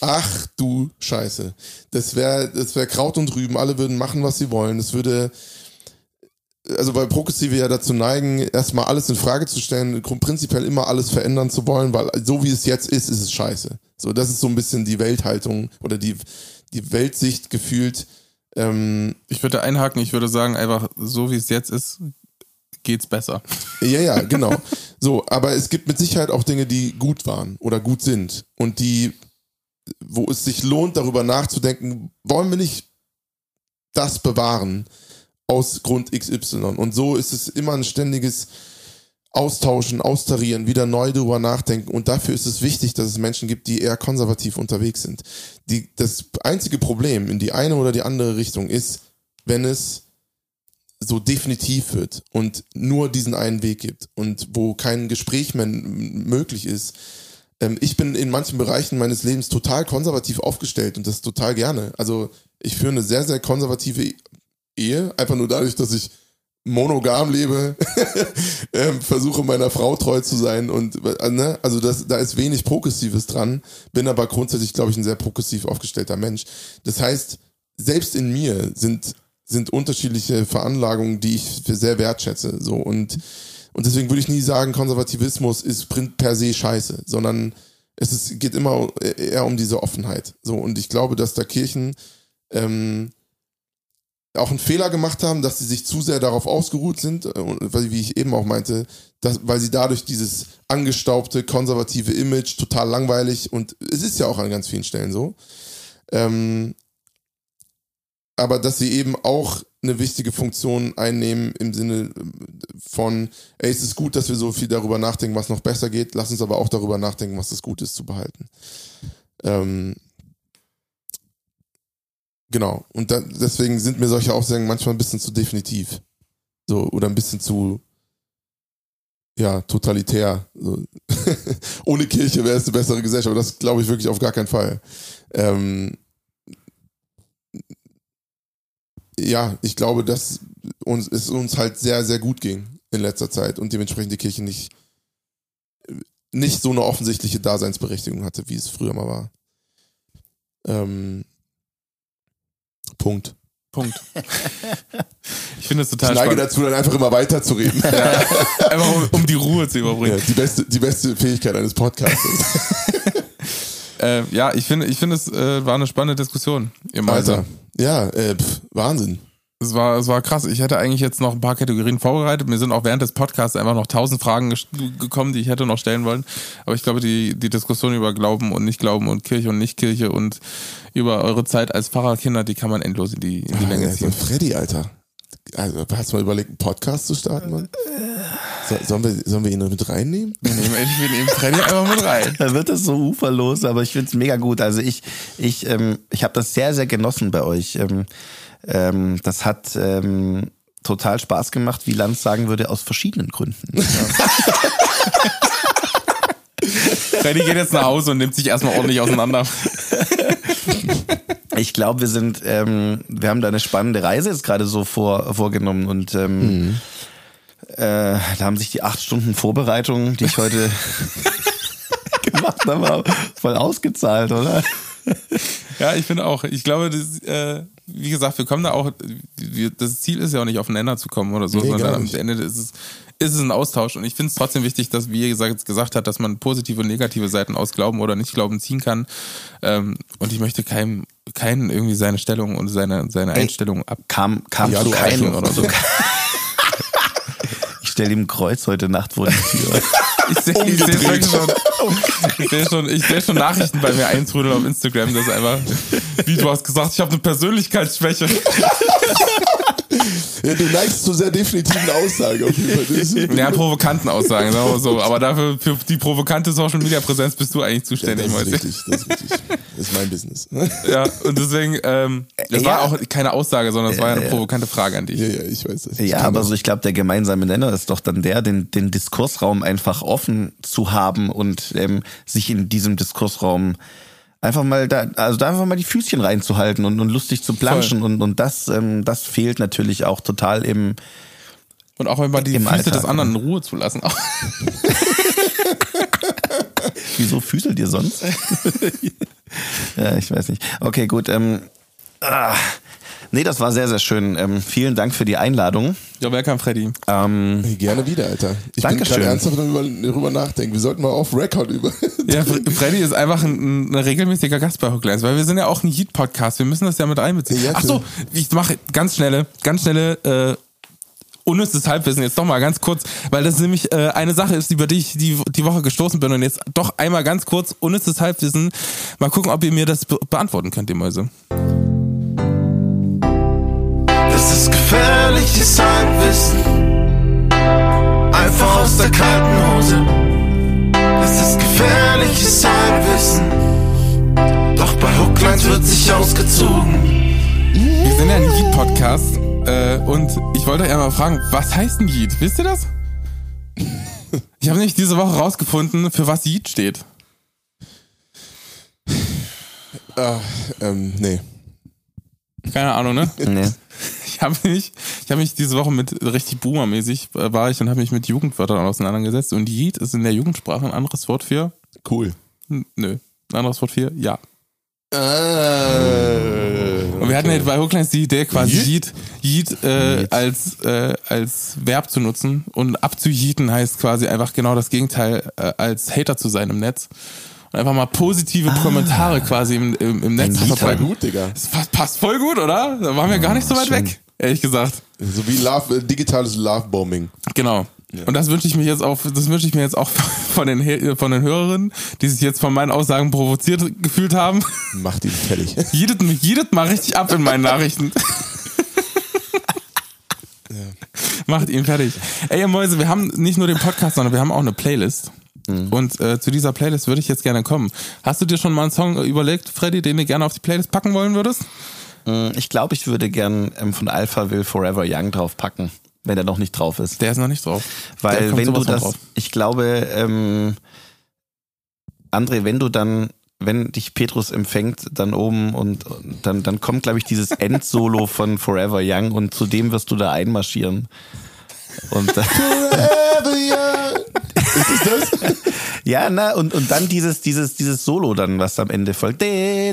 Das wäre Kraut und Rüben, alle würden machen, was sie wollen. Das würde, also weil Progressive ja dazu neigen, erstmal alles in Frage zu stellen, prinzipiell immer alles verändern zu wollen, weil so wie es jetzt ist es scheiße. So, das ist so ein bisschen die Welthaltung oder die Weltsicht gefühlt. Ich würde einhaken, ich würde sagen, einfach so wie es jetzt ist, geht's besser. Ja, genau. So, aber es gibt mit Sicherheit auch Dinge, die gut waren oder gut sind und wo es sich lohnt, darüber nachzudenken, wollen wir nicht das bewahren aus Grund XY. Und so ist es immer ein ständiges Austauschen, Austarieren, wieder neu darüber nachdenken. Und dafür ist es wichtig, dass es Menschen gibt, die eher konservativ unterwegs sind. Das einzige Problem in die eine oder die andere Richtung ist, wenn es so definitiv wird und nur diesen einen Weg gibt und wo kein Gespräch mehr möglich ist. Ich bin in manchen Bereichen meines Lebens total konservativ aufgestellt und das total gerne. Also ich führe eine sehr, sehr konservative Ehe, einfach nur dadurch, dass ich monogam lebe, versuche meiner Frau treu zu sein und ne, also da ist wenig Progressives dran, bin aber grundsätzlich, glaube ich, ein sehr progressiv aufgestellter Mensch. Das heißt, selbst in mir sind unterschiedliche Veranlagungen, die ich sehr wertschätze, so und deswegen würde ich nie sagen, Konservativismus ist per se scheiße, sondern geht immer eher um diese Offenheit. So, und ich glaube, dass da Kirchen auch einen Fehler gemacht haben, dass sie sich zu sehr darauf ausgeruht sind, wie ich eben auch meinte, weil sie dadurch dieses angestaubte, konservative Image, total langweilig, und es ist ja auch an ganz vielen Stellen so, aber dass sie eben auch eine wichtige Funktion einnehmen im Sinne von, es ist gut, dass wir so viel darüber nachdenken, was noch besser geht, lass uns aber auch darüber nachdenken, was das gut ist zu behalten. Genau, und deswegen sind mir solche Aussagen manchmal ein bisschen zu definitiv. So, oder ein bisschen zu, ja, totalitär. So. Ohne Kirche wäre es eine bessere Gesellschaft, aber das glaube ich wirklich auf gar keinen Fall. Ja, ich glaube, dass es uns halt sehr, sehr gut ging in letzter Zeit und dementsprechend die Kirche nicht so eine offensichtliche Daseinsberechtigung hatte, wie es früher mal war. Punkt. Ich finde es total spannend. Ich neige dazu, dann einfach immer weiter zu reden. Ja, einfach um die Ruhe zu überbringen. Ja, die beste Fähigkeit eines Podcasts. Ja, ich finde, es war eine spannende Diskussion. Alter, ja, Wahnsinn. Es war krass. Ich hätte eigentlich jetzt noch ein paar Kategorien vorbereitet. Mir sind auch während des Podcasts einfach noch 1000 Fragen gekommen, die ich hätte noch stellen wollen. Aber ich glaube, die Diskussion über Glauben und Nicht-Glauben und Kirche und Nicht-Kirche und über eure Zeit als Pfarrerkinder, die kann man endlos in die Länge ziehen. Freddy, Alter. Also, hast du mal überlegt, einen Podcast zu starten, Mann? Sollen wir ihn noch mit reinnehmen? Wir nehmen Freddy einfach mit rein. Da wird es so uferlos, aber ich find's mega gut. Also ich habe das sehr, sehr genossen bei euch. Das hat total Spaß gemacht, wie Lanz sagen würde, aus verschiedenen Gründen. Freddy geht jetzt nach Hause und nimmt sich erstmal ordentlich auseinander. Ich glaube, wir haben da eine spannende Reise jetzt gerade so vorgenommen und da haben sich die 8 Stunden Vorbereitung, die ich heute gemacht habe, voll ausgezahlt, oder? Ja, ich finde auch. Ich glaube, wie gesagt, wir kommen da auch, das Ziel ist ja auch nicht auf den Nenner zu kommen oder so, Nee, sondern gar am nicht. Ende ist es ein Austausch. Und ich finde es trotzdem wichtig, dass, wie ihr gesagt habt, dass man positive und negative Seiten aus Glauben oder Nicht-Glauben ziehen kann. Und ich möchte keinem irgendwie seine Stellung und seine Einstellung ab. Kam Ja, zu du keinem Arschloch. oder so. Ich stelle ihm ein Kreuz heute Nacht vor die Tür. Ich sehe schon Nachrichten bei mir eintrudeln auf Instagram, das ist einfach, wie du hast gesagt, ich habe eine Persönlichkeitsschwäche. Ja, du neigst zu sehr definitiven Aussagen auf jeden Fall. Ja, provokanten Aussagen, sagen wir so. Aber dafür, für die provokante Social-Media-Präsenz bist du eigentlich Ja, zuständig. das ist Mäuschen. richtig, das ist richtig. Das ist mein Business. Ja, und deswegen, das war auch keine Aussage, sondern es war ja eine provokante Frage an dich. Ja, ich weiß das. Ja, aber so, ich glaube, der gemeinsame Nenner ist doch dann den Diskursraum einfach offen zu haben und sich in diesem Diskursraum einfach mal einfach mal die Füßchen reinzuhalten und lustig zu planschen und das fehlt natürlich auch total im Und auch immer die Im Füße Alltag, des anderen in Ruhe zu lassen. Wieso füßelt ihr sonst? Ja, ich weiß nicht. Okay, gut. Nee, das war sehr, sehr schön. Vielen Dank für die Einladung. Ja, welcome, Freddy. Hey, gerne wieder, Alter. Ich bin Dankeschön. gerade ernsthaft darüber nachdenken. Wir sollten mal off Record über. Ja, Freddy ist einfach ein regelmäßiger Gast bei Hooklines, weil wir sind ja auch ein Yeet-Podcast. Wir müssen das ja mit einbeziehen. Ja, Ach so, ich mache ganz schnelle unnützes Halbwissen jetzt doch mal ganz kurz, weil das nämlich eine Sache ist, über die ich die Woche gestoßen bin und jetzt doch einmal ganz kurz unnützes Halbwissen. Mal gucken, ob ihr mir das beantworten könnt, ihr Mäuse. Das ist gefährliches Halbwissen, einfach aus der kalten Hose. Das ist gefährliches Halbwissen, doch bei Hooklines wird sich ausgezogen. Wir sind ja ein Yeet-Podcast und ich wollte euch einmal fragen, was heißt ein Yeet? Wisst ihr das? Ich habe nämlich diese Woche rausgefunden, für was Yeet steht. Nee. Keine Ahnung, ne? Nee. Ich habe mich diese Woche mit richtig boomermäßig war ich und habe mich mit Jugendwörtern auseinandergesetzt und Yeet ist in der Jugendsprache ein anderes Wort für Cool. nö, ein anderes Wort für ja. Und wir hatten ja bei Hooklines die Idee, quasi Yeet als Verb zu nutzen und abzuyeeten heißt quasi einfach genau das Gegenteil, als Hater zu sein im Netz. Und einfach mal positive Kommentare quasi im Netz zu Voll verbreiten. gut, Digga. Das passt voll gut, oder? Da waren wir gar nicht so weit schön. weg, ehrlich gesagt. So wie digitales Love-Bombing. Genau. Ja. Und das wünsche ich mir jetzt auch von den Hörerinnen, die sich jetzt von meinen Aussagen provoziert gefühlt haben. Macht ihn fertig. Jedet mal richtig ab in meinen Nachrichten. Macht ihn fertig. Ey, ihr Mäuse, wir haben nicht nur den Podcast, sondern wir haben auch eine Playlist. Und zu dieser Playlist würde ich jetzt gerne kommen. Hast du dir schon mal einen Song überlegt, Freddy, den du gerne auf die Playlist packen wollen würdest? Ich glaube, ich würde gern von Alpha Will Forever Young draufpacken, wenn er noch nicht drauf ist. Der ist noch nicht drauf. Der Weil kommt wenn du sowas von das, drauf. ich glaube, André, wenn dich Petrus empfängt, dann oben und dann kommt, glaube ich, dieses Endsolo von Forever Young und zu dem wirst du da einmarschieren. Und Forever young. Ist das? Ja, na, und dann dieses Solo dann, was am Ende folgt. Und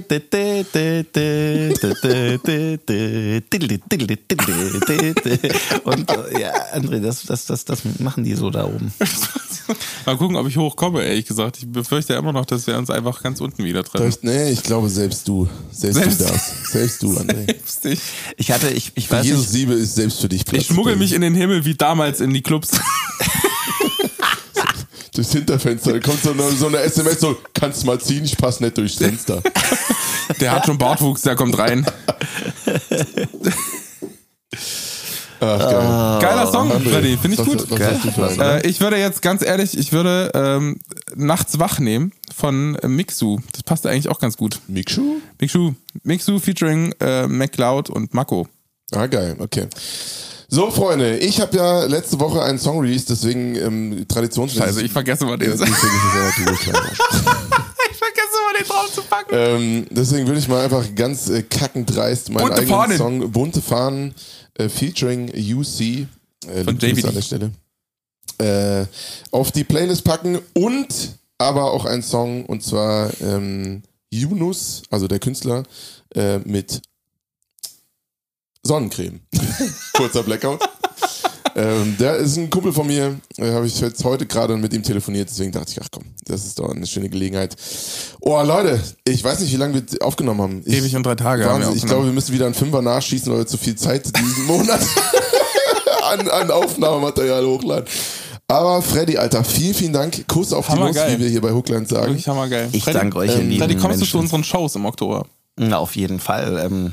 ja, André, das machen die so da oben. Mal gucken, ob ich hochkomme, ehrlich gesagt. Ich befürchte ja immer noch, dass wir uns einfach ganz unten wieder treffen. Nee, ich glaube selbst du. Selbst du darfst. Selbst du, André. Selbst ich. Ich weiß Jesus nicht. Liebe ist selbst für dich Platz. Ich schmuggel mich in den Himmel wie damals in die Clubs. Durchs Hinterfenster. Da kommt so eine SMS, so, kannst mal ziehen, ich passe nicht durchs Fenster. Der hat schon Bartwuchs, der kommt rein. Ach, geil. Geiler Song, André, Freddy, finde ich gut. Was hast du für einen? Ich würde jetzt ganz ehrlich, Nachts wach nehmen von Mixu. Das passt eigentlich auch ganz gut. Mixu featuring MacLeod und Mako. Ah, geil, okay. So, Freunde, ich habe ja letzte Woche einen Song released, deswegen traditionsmäßig. Also ich vergesse mal den. Ich vergesse mal den drauf zu packen. Deswegen würde ich mal einfach ganz kackend dreist meinen Bunte eigenen Fahnen. Song Bunte Fahnen featuring UC von Grüße JVD an der Stelle auf die Playlist packen und aber auch einen Song und zwar Yunus, also der Künstler, mit Sonnencreme. Kurzer Blackout. Der ist ein Kumpel von mir, habe ich jetzt heute gerade mit ihm telefoniert, deswegen dachte ich, ach komm, das ist doch eine schöne Gelegenheit. Oh Leute, ich weiß nicht, wie lange wir aufgenommen haben. Ewig und 3 Tage. Wahnsinn, ich glaube, wir müssen wieder einen 5er nachschießen, weil wir zu viel Zeit diesen Monat an Aufnahmematerial hochladen. Aber Freddy, Alter, vielen, vielen Dank. Kuss auf die Nuss, wie wir hier bei Hookland sagen. Wirklich hammergeil. Ich danke euch, ihr lieben Freddy, kommst du Menschen. zu unseren Shows im Oktober? Na, auf jeden Fall.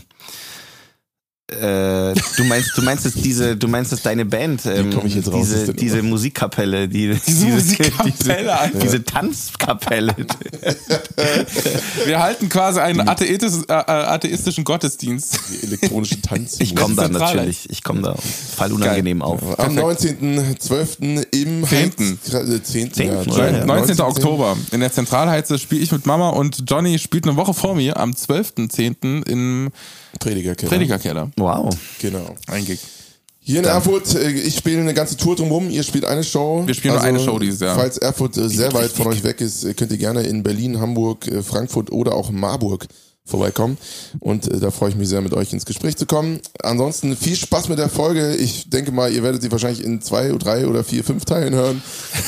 Du meinst es deine Band, komm ich jetzt raus, ist denn diese immer? Musikkapelle, diese Musikkapelle, Alter. diese Tanzkapelle. Wir halten quasi einen atheistischen Gottesdienst. Die elektronischen Tanz. Ich komme da Zentrale. natürlich, ich komme da fall unangenehm auf. Am 19.12. im 10. 19. Oktober. In der Zentralheize spiele ich mit Mama und Johnny spielt eine Woche vor mir am 12.10. im Predigerkeller. Wow. Genau. Ein Gig. Hier in Erfurt, ich spiele eine ganze Tour drumherum, ihr spielt eine Show. Wir spielen nur eine Show dieses Jahr. Falls Erfurt sehr weit von euch weg ist, könnt ihr gerne in Berlin, Hamburg, Frankfurt oder auch Marburg vorbeikommen. Und da freue ich mich sehr, mit euch ins Gespräch zu kommen. Ansonsten viel Spaß mit der Folge. Ich denke mal, ihr werdet sie wahrscheinlich in 2, 3 oder 4, 5 Teilen hören.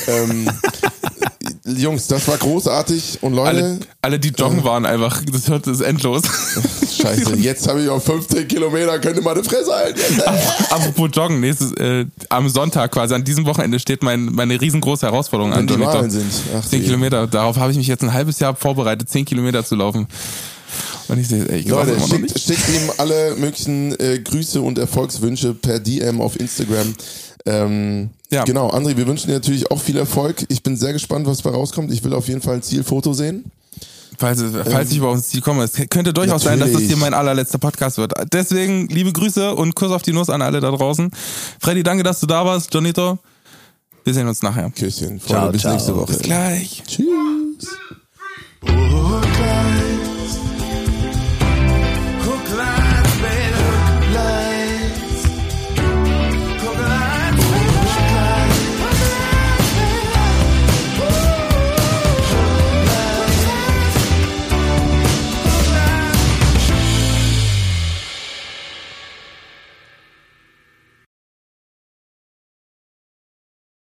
Jungs, das war großartig. Und Leute... Alle die joggen waren einfach, das ist endlos. Scheiße, jetzt habe ich auch 15 Kilometer, könnt ihr mal eine Fresse halten. Apropos Joggen, am Sonntag quasi, an diesem Wochenende steht meine riesengroße Herausforderung an. Wenn die Wahlen sind. 10 Kilometer, darauf habe ich mich jetzt ein halbes Jahr vorbereitet, 10 Kilometer zu laufen. Und ich sehe es ehrlich gesagt Leute, immer noch nicht. schickt ihm alle möglichen Grüße und Erfolgswünsche per DM auf Instagram. Ja. Genau, André, wir wünschen dir natürlich auch viel Erfolg. Ich bin sehr gespannt, was da rauskommt. Ich will auf jeden Fall ein Zielfoto sehen. Falls ich über uns Ziel komme, es könnte durchaus sein, dass das hier mein allerletzter Podcast wird. Deswegen liebe Grüße und Kuss auf die Nuss an alle da draußen. Freddy, danke, dass du da warst. Jonito, wir sehen uns nachher. Küsschen. Freunde, bis nächste Woche. Bis gleich. Tschüss.